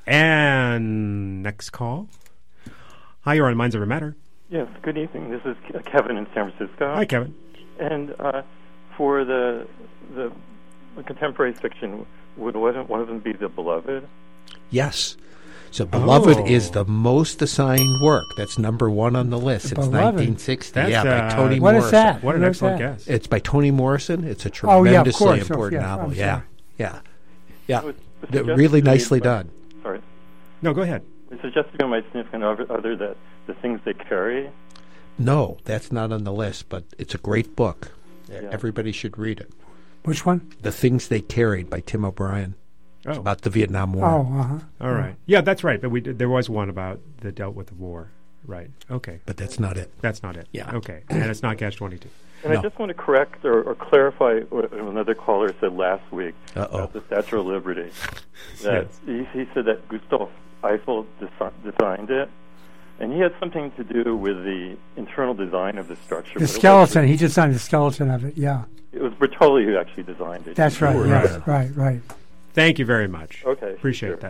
And next call. Hi, you're on Minds Over Matter. Yes, good evening. This is Ke- Kevin in San Francisco. Hi, Kevin. And uh, for the, the the contemporary fiction, would one one of them be The Beloved? Yes. So Beloved Oh. is the most assigned work. That's number one on the list. The It's Beloved. nineteen sixty. That's, yeah, by uh, Toni What is Morrison. that? What an What is excellent that? guess. It's by Toni Morrison. It's a Oh, yeah, of tremendously course. Oh, important yeah, novel. I'm Yeah, sorry. yeah, yeah. It was Th- suggested really to me nicely by- done. Sorry. No, go ahead. It suggested to my significant other other that the things they carry. No, that's not on the list, but it's a great book. Yeah. Everybody should read it. Which one? The Things They Carried by Tim O'Brien. It's Oh. about the Vietnam War. Oh, uh-huh. All right. Yeah, that's right. But we did, there was one about that dealt with the war. Right. Okay. But that's not it. That's not it. Yeah. Okay. And it's not Catch twenty-two. And No. I just want to correct or, or clarify what another caller said last week Uh-oh. about the Statue of Liberty. That he, he said that Gustav Eiffel desi- designed it, and he had something to do with the internal design of the structure. but The it skeleton. was- He designed the skeleton of it. Yeah, It was Bertolli who actually designed it. that's right. Right. Yes, right, right. Thank you very much. Okay, Appreciate sure. that.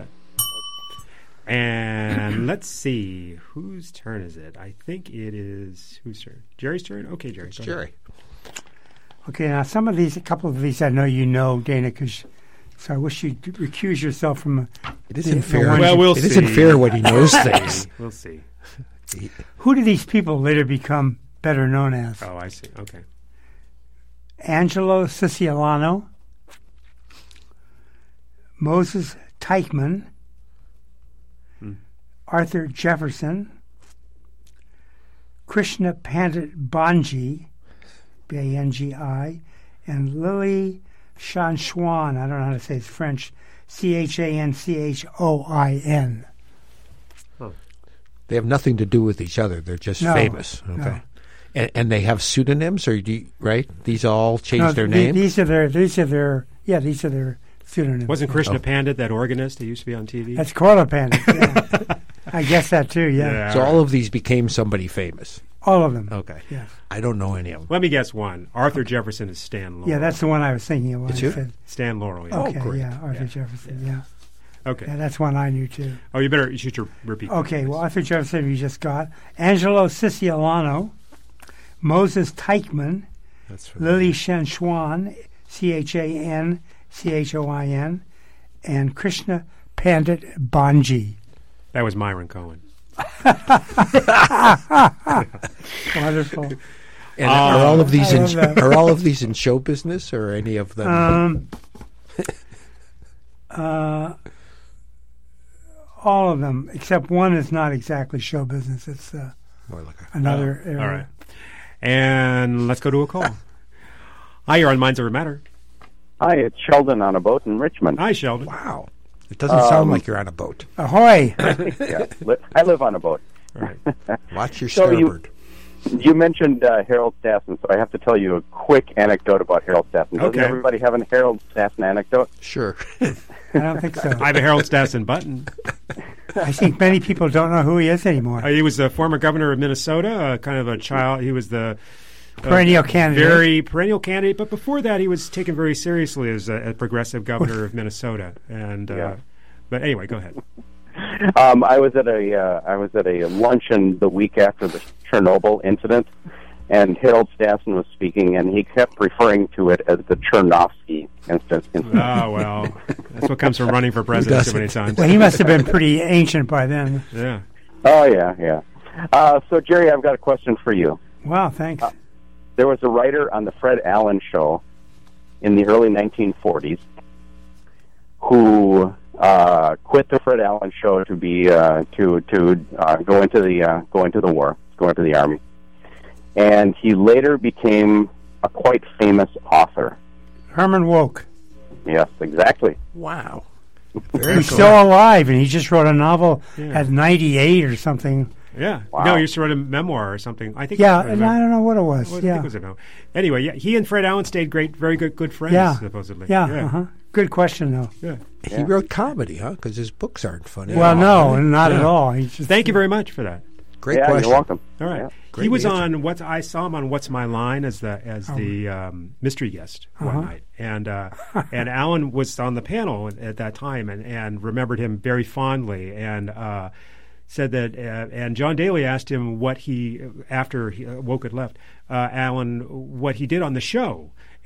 And let's see. Whose turn is it? I think it is. Whose turn? Jerry's turn? Okay, Jerry. It's go ahead. Jerry. Okay, now some of these, a couple of these, I know you know, Dana, because so I wish you'd recuse yourself from. Uh, It the- isn't the fair. ones Well, you- we'll it see. isn't fair when he knows things. We'll see. Who do these people later become better known as? Oh, I see. Okay. Angelo Siciliano, Moses Teichmann, Hmm. Arthur Jefferson, Krishna Pandit Banji, B A N G I, and Lily Chanchuan. I don't know how to say it's French. C H A N C H O I N. They have nothing to do with each other. They're just No, famous. Okay. no. And, and they have pseudonyms, or do you, right? These all change No, their the- name. These are their. These are their. Yeah, these are their pseudonyms. Wasn't Krishna Oh. Pandit that organist that used to be on T V? That's Corla Pandit. Yeah. I guess that too. Yeah, Yeah. so all of these became somebody famous. all of them. Okay. Yes. I don't know any of them. Let me guess one. Arthur Jefferson is Stan Laurel. Yeah, that's the one I was thinking of when It's I who? said. Stan Laurel. Yeah. Oh, Okay, great. yeah, Arthur Yeah. Jefferson. Yeah. Okay. yeah, that's one I knew too. Oh, you better you should your- repeat. that, Okay, please. well, Arthur Jefferson you just got Angelo Siciliano, Moses Teichmann, That's Lily Chanchuan, C H A N C H O I N, and Krishna Pandit Banji. That was Myron Cohen. Wonderful. And are all of these I in, love that. are all of these in show business, or any of them? Um, uh, all of them, except one is not exactly show business. It's uh, More like a, another Oh, area. all right. And let's go to a call. Hi, you're on Minds Over Matter. Hi, it's Sheldon on a boat in Richmond. Hi, Sheldon. wow. It doesn't Um, sound like you're on a boat. Ahoy! yeah, li- I live on a boat. All right. Watch your So you- starboard. You mentioned uh, Harold Stassen, so I have to tell you a quick anecdote about Harold Stassen. Doesn't Okay. everybody have a Harold Stassen anecdote? Sure. I don't think so. I have a Harold Stassen button. I think many people don't know who he is anymore. Uh, he was the former governor of Minnesota, uh, kind of a child. He was the uh, Perennial candidate. very perennial candidate. But before that, he was taken very seriously as a, a progressive governor of Minnesota. And uh, Yeah. but anyway, go ahead. Um, I was at a uh, I was at a luncheon the week after the Chernobyl incident, and Harold Stassen was speaking, and he kept referring to it as the Chernovsky incident. Oh well, that's what comes from running for president so many times. Well, he must have been pretty ancient by then. Yeah. Oh yeah, yeah. Uh, so Jerry, I've got a question for you. Wow, thanks. Uh, there was a writer on the Fred Allen Show in the early nineteen forties who uh, quit the Fred Allen Show to be uh, to to uh, go into the uh, go into the war, go into the army, and he later became a quite famous author. Herman Wouk. Yes, exactly. Wow. He's still alive, and he just wrote a novel Yeah. at ninety-eight or something. Yeah. Wow. No, he used to write a memoir or something. I think. Yeah, I, and I don't know what it was. I think yeah, it was a memoir. Anyway, yeah, he and Fred Allen stayed great, very good, good friends. yeah, supposedly. yeah. Yeah. Uh-huh. Good question, though. Yeah. He wrote comedy, huh? Because his books aren't funny. Well, no, not Yeah. at all. He's just, Thank you very much for that. Great yeah, question. you're welcome. All right. Yeah. He Great was answer. on what I saw him on What's My Line as the as the um, mystery guest one Uh-huh. night, and uh, and Alan was on the panel at, at that time, and, and remembered him very fondly, and uh, said that. Uh, and John Daly asked him what he after he, uh, Woke had left, uh, Alan what he did on the show.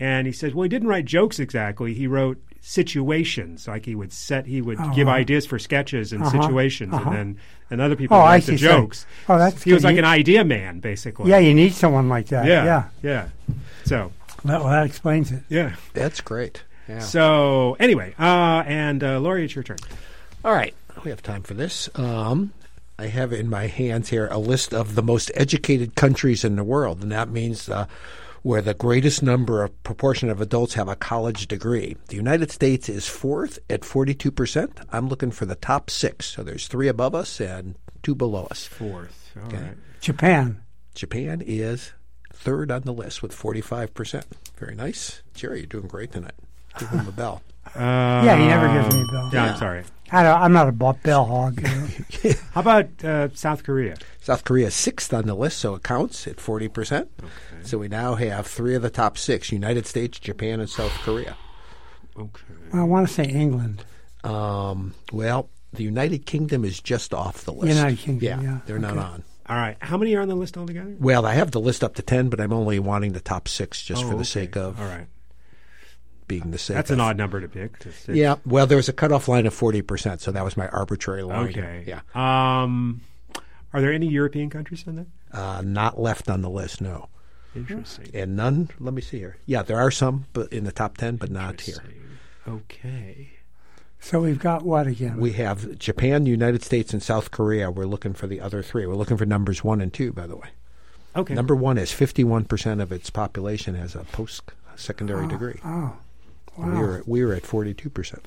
And he says, well, he didn't write jokes exactly. He wrote situations. Like he would set, he would Uh-huh. give ideas for sketches and Uh-huh. situations, Uh-huh. and then and other people Oh, would I write see. the So- jokes. oh, that's he was good. like You- an idea man, basically. Yeah, you need someone like that. Yeah, Yeah. yeah. So, Well, that explains it. yeah. That's great. Yeah. So anyway, uh, and uh, Laurie, it's your turn. All right, we have time for this. Um, I have in my hands here a list of the most educated countries in the world, and that means uh, where the greatest number of proportion of adults have a college degree. The United States is fourth at forty-two percent. I'm looking for the top six. So there's three above us and two below us. Fourth. All Okay. right. Japan. Japan is third on the list with forty-five percent. Very nice. Jerry, you're doing great tonight. Give him a bell. Uh, Yeah, he never gives me a bell. Yeah, Yeah. I'm sorry. I don't, I'm not a bo- bell hog. You know. How about uh, South Korea? South Korea is sixth on the list, so it counts at forty percent. Okay. So we now have three of the top six, United States, Japan, and South Korea. Okay. I want to say England. Um, well, the United Kingdom is just off the list. United Kingdom, Yeah, yeah. they're not Okay. on. All right. How many are on the list altogether? Well, I have the list up to ten, but I'm only wanting the top six just Oh, for the okay. sake of All right. being the sake That's of. an odd number to pick. to six. Yeah, well, there was a cutoff line of forty percent, so that was my arbitrary line. Okay. Yeah. Um, are there any European countries on that? Uh, not left on the list, no. Interesting. And none, let me see here. Yeah, there are some but in the top ten, but not here. Okay. So we've got what again? We have Japan, the United States, and South Korea. We're looking for the other three. We're looking for numbers one and two, by the way. Okay. Number one is fifty-one percent of its population has a post-secondary Oh, degree. Oh, And wow. We were, we were at forty-two percent.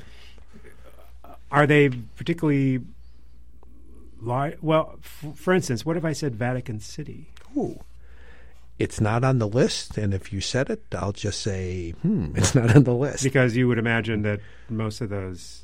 Are they particularly large? Well, f- for instance, what if I said Vatican City? Ooh. It's not on the list, and if you said it, I'll just say, hmm, it's not on the list. Because you would imagine that most of those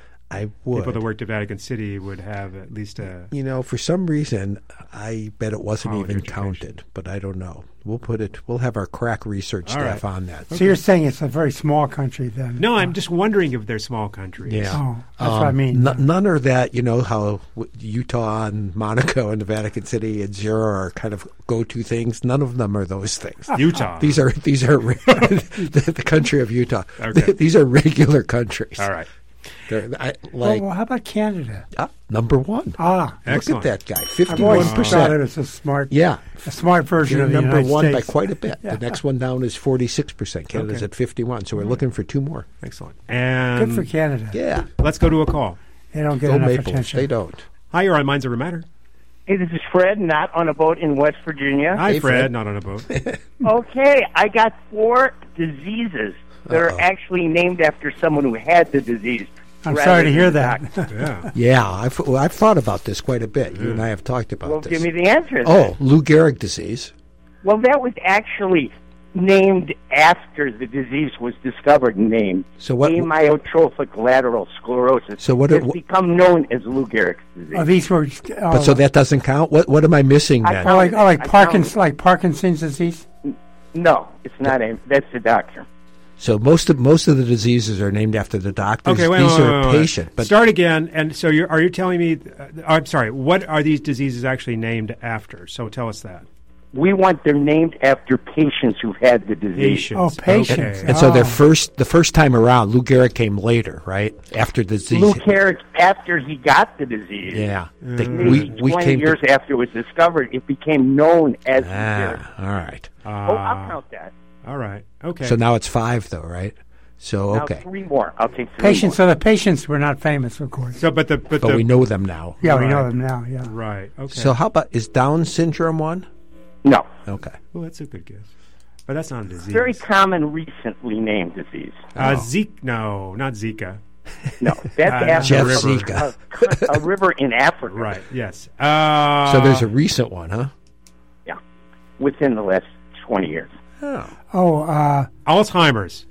I would. people that worked at Vatican City would have at least a. You know, for some reason, I bet it wasn't College even education. counted, but I don't know. We'll put it. We'll have our crack research All staff right. on that. So you're saying it's a very small country then? No, I'm just wondering if they're small countries. Yeah, Oh, that's what I mean. n- none are that. You know how w- Utah and Monaco and the Vatican City and Zero are kind of go-to things. None of them are those things. Utah. These are these are re- the, the country of Utah. Okay. These are regular countries. All right. They're, I, Well, like well, how about Canada? ah, number one. Ah, Excellent. Look at that guy, I've fifty-one always thought percent. it was a smart, Yeah, a smart version You're of the number United one States. by quite a bit. Yeah. The next one down is forty-six percent. Canada's Okay. at fifty-one, so we're looking for two more. Excellent. And Good for Canada. Yeah, let's go to a call. They don't get go enough Maples. attention. They don't. Hi, you're on Minds Over Matter. Hey, this is Fred, not on a boat in West Virginia. Hi, Hey, Fred. Fred. Not on a boat. Okay, I got four diseases that Uh-oh. are actually named after someone who had the disease. I'm rather sorry to than hear the that. doctor. Yeah. Yeah, I've well, I've thought about this quite a bit. You and I have talked about Well, this. give me the answer. oh, Lou Gehrig disease. Well, that was actually named after the disease was discovered and named. So what- Amyotrophic lateral sclerosis. So what- It's what- become known as Lou Gehrig's disease. Oh, these were. Oh, But so that doesn't count. What what am I missing I then? oh, like, oh, like I Parkinson's, found- like Parkinson's disease. No, it's not. A, that's the doctor. So most of most of the diseases are named after the doctors. Okay, wait, These wait, are wait, wait, wait. patient. But Start again. And so, you're, are you telling me? Uh, I'm sorry. What are these diseases actually named after? So tell us that. We want them named after patients who've had the disease. Patients. Oh, patients. Okay. and so their Oh. first the first time around, Lou Gehrig came later, right after the disease. Lou Gehrig, after he got the disease, Yeah, They- Mm. we maybe we twenty came. years To, after it was discovered, it became known as Lou Gehrig. ah, all right. Oh, I'll Uh, count that. all right. Okay. So now it's five, though, right? So Now okay, three more. I'll take three Patients. more. So the patients were not famous, of course. So, but the but, but the we know them now. Yeah, we know Right. them now. Yeah. right. Okay. So how about is Down syndrome one? No. Okay. well, that's a good guess. But that's not a disease. Very common, recently named disease. Uh, Zika? No, not Zika. No, that's Uh, after Jeff a, Zika. a, a river in Africa. Right. Yes. Uh, So there's a recent one, huh? Yeah, within the last twenty years. Oh, Oh, uh, Alzheimer's.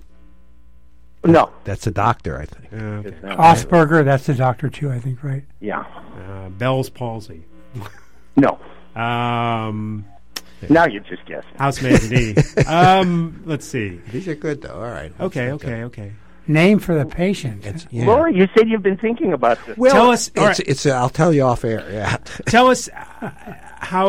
No. that's a doctor, I think. Uh, okay. It's not. Asperger. That's the doctor too, I think. Right. Yeah. Uh, Bell's palsy. No. Um, Now you're just guessing. housemaid's knee. Um, let's see. These are good, though. All right. Okay. Okay. Okay. Name for the patient. It's, yeah. Laura, you said you've been thinking about this. Well, Tell us- It's, all right. it's. uh, I'll tell you off air. Yeah. Tell us uh, how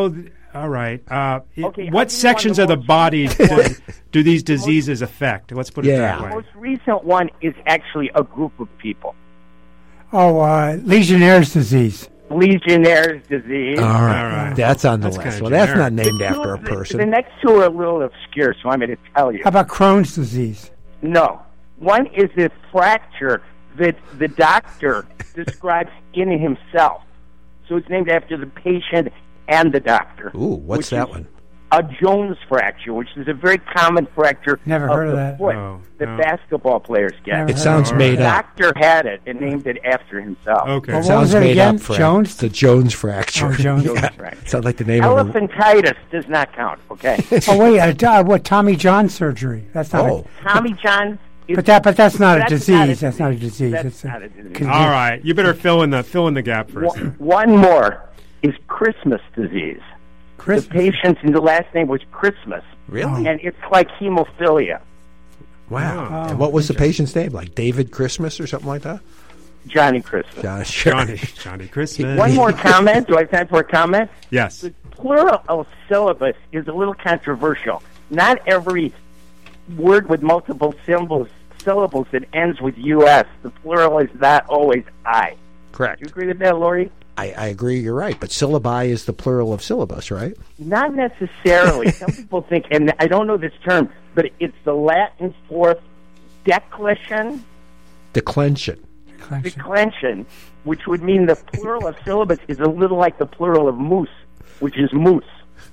All right. Uh, it- Okay, I'll what give you sections one of of the the body most- do, do these diseases affect? Let's put it Yeah. that The way. most recent one is actually a group of people. Oh, uh, Legionnaire's disease. Legionnaire's disease. All right. All right. That's on the That's list. kinda Well, that's generic. not named The two- after a the- person. The next two are a little obscure, so I'm going to tell you. How about Crohn's disease? No. One is a fracture that the doctor describes in himself. So it's named after the patient and the doctor. Ooh, what's which that is one? A Jones fracture, which is a very common fracture Never of heard of the that. foot Oh, that no. basketball players get. Never It heard sounds of made the up. doctor had it and named it after himself. Okay. Well, what Sounds was it made again? up. Fra- Jones? The Jones fracture. Oh, Jones. Jones Yeah. fracture. Sounds like the name of a... Elephantitis does not count, okay? Oh, wait, uh, t- uh, what, Tommy John surgery? That's not Oh. Tommy John is... But that, but that's not That's a not disease. a That's not a disease. disease. That's It's a not a disease. condition. All right. You better fill in the fill in the gap first. One, one more is Christmas disease. Christmas. The patient's the last name was Christmas. Really? And it's like hemophilia. Wow. Oh, And what was the patient's name? Like David Christmas or something like that? Johnny Christmas. John, sure. Johnny Johnny Christmas. One more comment. Do I have time for a comment? Yes. The plural of syllabus is a little controversial. Not every word with multiple syllables syllables that ends with U S, the plural is not always I. Correct. Do you agree with that, Lori? I, I agree, you're right. But syllabi is the plural of syllabus, right? Not necessarily. Some people think, and I don't know this term, but it's the Latin for declension, Declension. declension, which would mean the plural of syllabus is a little like the plural of moose, which is moose.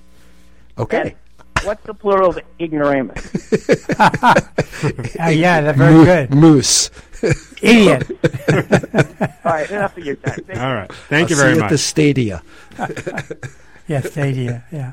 Okay. And what's the plural of ignoramus? Uh, yeah, that's very Mo- good. Moose. Idiot. All right, enough of your time. Thank All right. Thank I'll you see very you much. at the Stadia. Yeah, stadia. Yeah.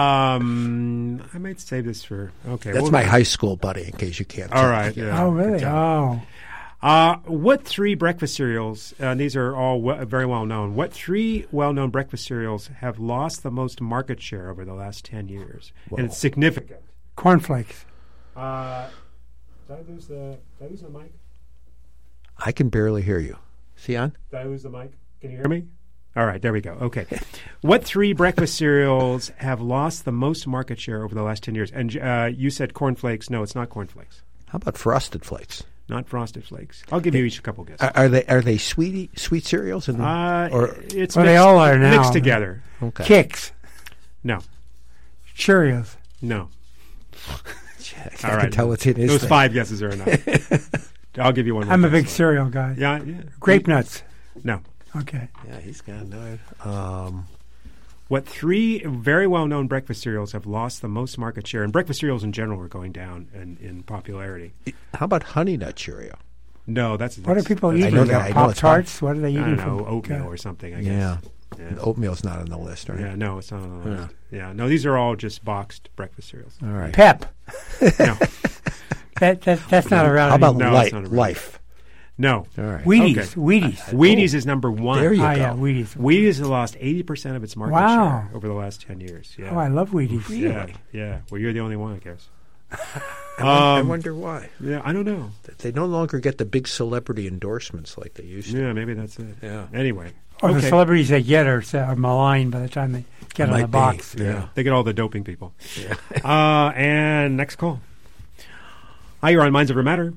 Um, I might save this for okay. That's we'll- my high school buddy, in case you can't. All tell. right. Yeah. Oh, Good really? job. Oh. Uh, what three breakfast cereals? Uh, these are all we- very well known. What three well-known breakfast cereals have lost the most market share over the last ten years? Whoa. And it's significant. Cornflakes. Uh, did I lose the? Did I lose the mic? I can barely hear you. See on? Did I lose the mic? Can you hear me? All right, there we go. Okay. What three breakfast cereals have lost the most market share over the last ten years? And uh, you said cornflakes. No, it's not cornflakes. How about Frosted Flakes? Not Frosted Flakes. I'll give you each a couple guesses. Are, are they are they sweetie sweet cereals? And, Uh, or it's Well, mixed, they all are now. mixed together. okay. Kicks. No, Cheerios. no. I All can right. tell what's in his Those thing. five guesses are enough. I'll give you one more. I'm a guess. big cereal guy. Yeah, yeah. Grape nuts. No. Okay. Yeah, he's got no. Um, What three very well-known breakfast cereals have lost the most market share? And breakfast cereals in general are going down in, in popularity. how about Honey Nut Cheerio? No, that's What are that's- people that's- eating? know that. I know Pop it's tarts? What are they I eating? don't know, from- oatmeal okay. or something. I Yeah. guess. Yeah. And oatmeal's not on the list, right? Yeah, no, it's not on the list. Yeah, no, these are all just boxed breakfast cereals. All right. Pep. No, That, that that's not around How about anymore. No, it's Life? not a real- Life. no. All right. Wheaties? Okay. Wheaties. Wheaties is number one. There you Ah, go. yeah, Wheaties. Wheaties has lost eighty percent of its market Wow. share over the last ten years. Yeah. Oh, I love Wheaties. Yeah, yeah. Well, you're the only one, I guess. I, won- I Um, wonder why. Yeah, I don't know. They no longer get the big celebrity endorsements like they used to. Yeah, maybe that's it. Yeah. Anyway. Or the okay. celebrities they get are, are maligned by the time they get on Might the be. box. Yeah. They get all the doping people. Yeah. uh, and next call. Hi, you're on Minds Over Matter.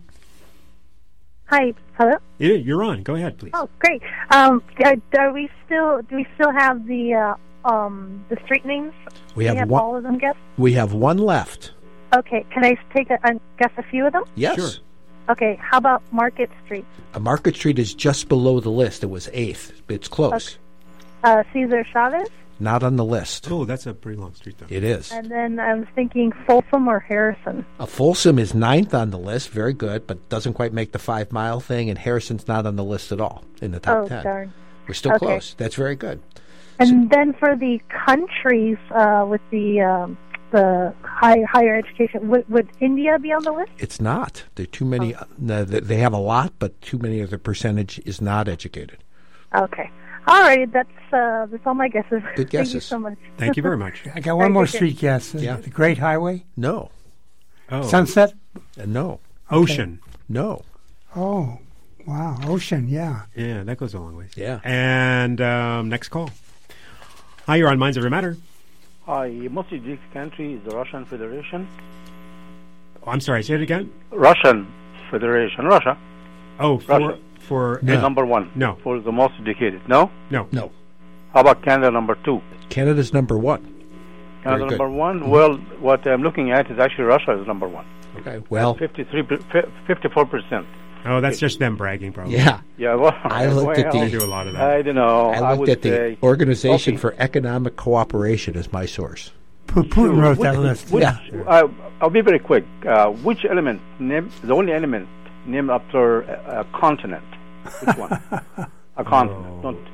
Hi, hello. Yeah, you're on. Go ahead, please. Oh, great. Um, are, are we still? Do we still have the uh, um, the street names? We Do have we have one- all of them guessed. We have one left. Okay, can I take a, a guess a few of them? Yes. Sure. Okay, how about Market Street? Uh, Market Street is just below the list. It was eighth. It's close. Uh, Cesar Chavez, Not on the list. Oh, that's a pretty long street, though. It is. and then I was thinking Folsom or Harrison. A Folsom is ninth on the list. Very good, but doesn't quite make the five mile thing. And Harrison's not on the list at all in the top Oh, ten. darn. We're still Okay. close. That's very good. And then for the countries uh, with the um, the high, higher education, would, would India be on the list? It's not. There are too many. Uh, no, they they have a lot, but too many of the percentage is not educated. Okay. All right, that's uh, that's all my guesses. Good Thank you guesses. so much. Thank you very much. I got one Very more good. street guess. Uh, Yeah. The Great Highway? No. Oh. Sunset? Uh, no. Ocean. No. Oh, wow. Ocean, yeah. Yeah, that goes a long ways. Yeah. And um, next call. Hi, you're on Minds Over Matter. Hi, most educated country is the Russian Federation. Oh, I'm sorry, say it again? Russian Federation, Russia. Oh, for... Russia. for no. Number one. No. For the most educated. No? No. No. How about Canada number two? Canada's number one. Canada number one? Mm-hmm. Well, what I'm looking at is actually Russia is number one. Okay, well... fifty-three, fifty-four percent. Oh, that's just them bragging, probably. Yeah. Yeah, well... I looked well, at the... They do a lot of that. I don't know. I looked I at the say, Organization okay. for Economic Cooperation as my source. Putin wrote which, that list. Which, yeah. Uh, I'll be very quick. Uh, which element, name, the only element named after a, a continent? Which one? A continent. Oh.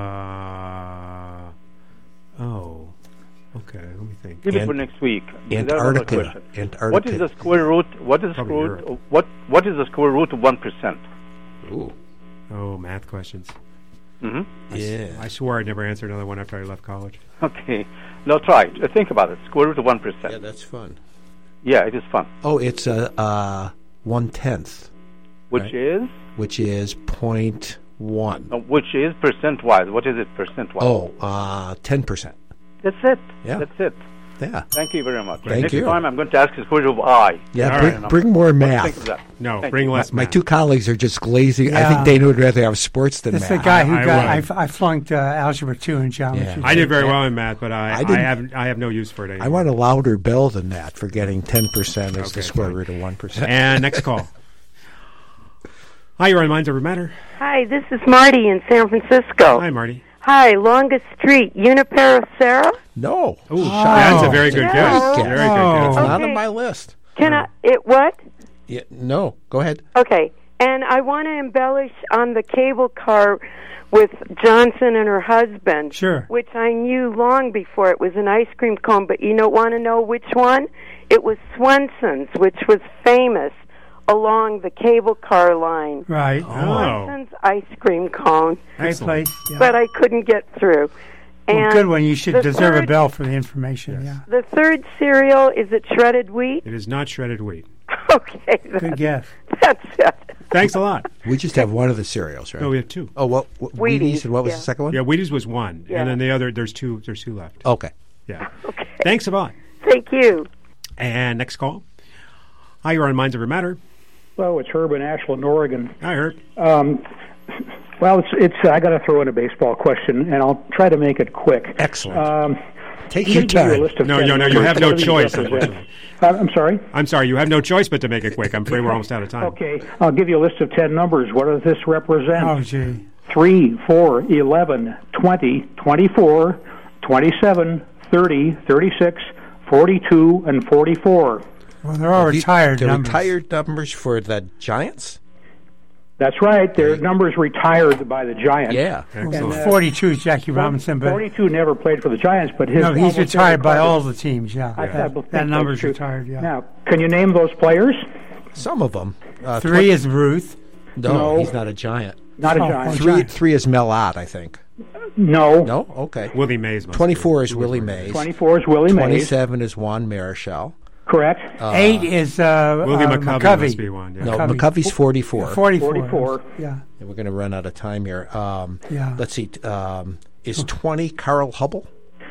Uh, oh. Okay, let me think. Leave it for next week. Antarctica. Antarctica. What is the square root? What is the Probably square Europe. root? What What is the square root of one percent? Ooh. Oh, math questions. Mm-hmm. I Yeah. S- I swore I'd never answer another one after I left college. Okay. No, try it. Uh, Think about it. Square root of one percent. Yeah, that's fun. Yeah, it is fun. Oh, it's a uh, one tenth, Which right. is? which is point one. Uh, which is percent wise? What is it percent wise? Oh, uh, ten percent. That's it. Yeah. That's it. Yeah. Thank you very much. Thank Next you. time I'm going to ask the square root of I. Yeah, All bring, right. bring more What do you math. think of that? No, Thank bring you. less My math. two colleagues are just glazing. I Yeah. think Dana would rather have sports than This is the math. guy who I got. would. I, I flunked uh, algebra two and geometry. Yeah. I did very well in math, but I, I I, didn't- have I have no use for it anymore. I want a louder bell than that for getting ten percent as the Okay, square fine. root of one percent. And next call. Hi, you're on Minds Over Matter. Hi, this is Marty in San Francisco. Hi, Marty. Hi, longest street, Junipero Serra? No. Ooh, that's a very good No. guess. Good Very guess. good guess. It's Okay. not on my list. Can I, it what? Yeah, no, go ahead. Okay, and I want to embellish on the cable car with Johnson and her husband. Sure. Which I knew long before it was an ice cream cone, but you don't want to know which one? It was Swenson's, which was famous along the cable car line. Right. Oh. Swenson's ice cream cone, Great place. Yeah. but I couldn't get through. Well, And good one. You should the deserve a third- bell for the information. Yeah. The third cereal, is it shredded wheat? It is not shredded wheat. Okay, Good that's, guess. that's it. Thanks a lot. We just have one of the cereals, right? No, we have two. Oh, what? what Wheaties, Wheaties, and what was yeah. the second one? Yeah, Wheaties was one, Yeah. and then the other. There's two. There's two left. Okay. Yeah. Okay. Thanks a lot. Thank you. And next call. Hi, you're on Minds Over Matter. Hello, it's Herb in Ashland, Oregon. Hi, Herb. Um, well, it's it's. I got to throw in a baseball question, and I'll try to make it quick. Excellent. Um, Take I'm your gonna give you a time. list of No, ten no, no, you numbers. have no What do these choice, represent? unfortunately. Uh, I'm sorry. I'm sorry, you have no choice but to make it quick. I'm afraid we're almost out of time. Okay, I'll give you a list of ten numbers. What does this represent? Oh, gee. three, four, eleven, twenty, twenty-four, twenty-seven, thirty, thirty-six, forty-two, and forty-four. Well, they're all These- retired they're numbers. retired numbers for the Giants? That's right. They're numbers retired by the Giants. Yeah. Well, Excellent. uh, forty-two is Jackie Robinson, but forty-two never played for the Giants, but his no, he's almost retired every by player- all the teams. Yeah, I- I that, think that that's number's true. retired. Yeah. Now, can you name those players? Some of them. Uh, Three twen- is Ruth. No, No. he's not a Giant. Not a Oh, Giant. oh, Three, Giant. three is Mel Ott, I think. No. No? Okay. Willie Mays. Must twenty-four be. is Willie Mays. twenty-four is Willie Mays. twenty-seven is Juan Marichal. Correct. Uh, Eight is uh, Willie uh, McCovey, McCovey. must be one. Yeah. No, McCovey. McCovey's forty-four. forty-four. forty-four. Yeah. And we're going to run out of time here. Um, Yeah. Let's see. Um, is twenty Carl Hubble?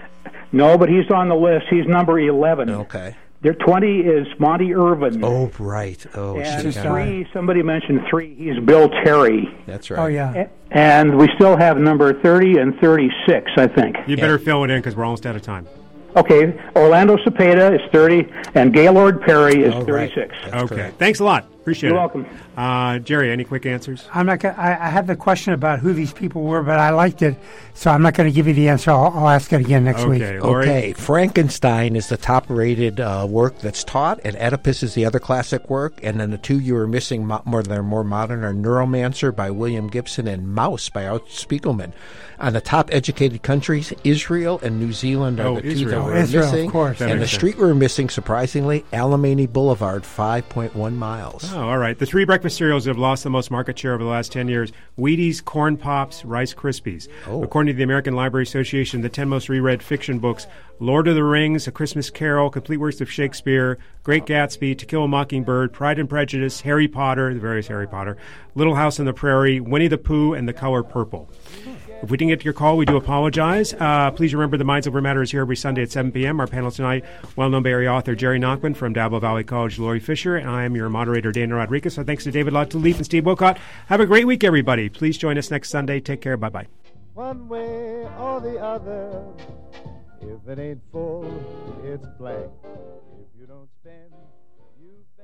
No, but he's on the list. He's number eleven. Okay. There, twenty is Monty Irvin. Oh, right. Oh, and shit. three, somebody mentioned three. He's Bill Terry. That's right. Oh, yeah. A- And we still have number thirty and thirty-six, I think. You better fill it in because we're almost out of time. Okay, Orlando Cepeda is thirty, and Gaylord Perry is Oh, right. thirty-six. Okay. correct. Thanks a lot. Appreciate You're it. welcome. Uh, Jerry, any quick answers? I'm not. Gonna, I, I had the question about who these people were, but I liked it, so I'm not going to give you the answer. I'll, I'll ask it again next week. Okay, Lori? Okay, Frankenstein is the top-rated uh, work that's taught, and Oedipus is the other classic work. And then the two you were missing, mo- more than more modern, are Neuromancer by William Gibson and Mouse by Art Spiegelman. On the top educated countries, Israel and New Zealand are Oh, the two Israel. that Oh, we're Israel, of missing. course. That And the makes street sense. we're missing, surprisingly, Alamany Boulevard, five point one miles. Oh, all right. The three breakfast cereals that have lost the most market share over the last ten years: Wheaties, Corn Pops, Rice Krispies. Oh. According to the American Library Association, the ten most reread fiction books: Lord of the Rings, A Christmas Carol, Complete Works of Shakespeare, Great Gatsby, To Kill a Mockingbird, Pride and Prejudice, Harry Potter, the various Harry Potter, Little House on the Prairie, Winnie the Pooh, and The Color Purple. If we didn't get to your call, we do apologize. Uh, please remember the Minds Over Matter is here every Sunday at seven p.m. Our panel tonight, well-known Bay Area author Jerry Nachman, from Dabble Valley College, Laurie Fisher, and I am your moderator, Dana Rodriguez. So thanks to David Lottleaf and Steve Wilcott. Have a great week, everybody. Please join us next Sunday. Take care. Bye-bye. One way or the other, if it ain't full, it's blank. If you don't spend, you bank.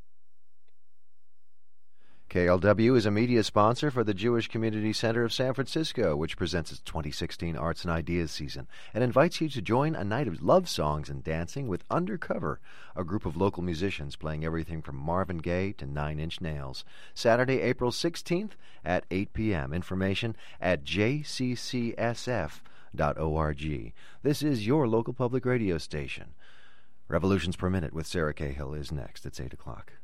K L W is a media sponsor for the Jewish Community Center of San Francisco, which presents its twenty sixteen Arts and Ideas season and invites you to join a night of love songs and dancing with Undercover, a group of local musicians playing everything from Marvin Gaye to Nine Inch Nails. Saturday, April sixteenth at eight p.m. Information at j c c s f dot org. This is your local public radio station. Revolutions Per Minute with Sarah Cahill is next. It's eight o'clock.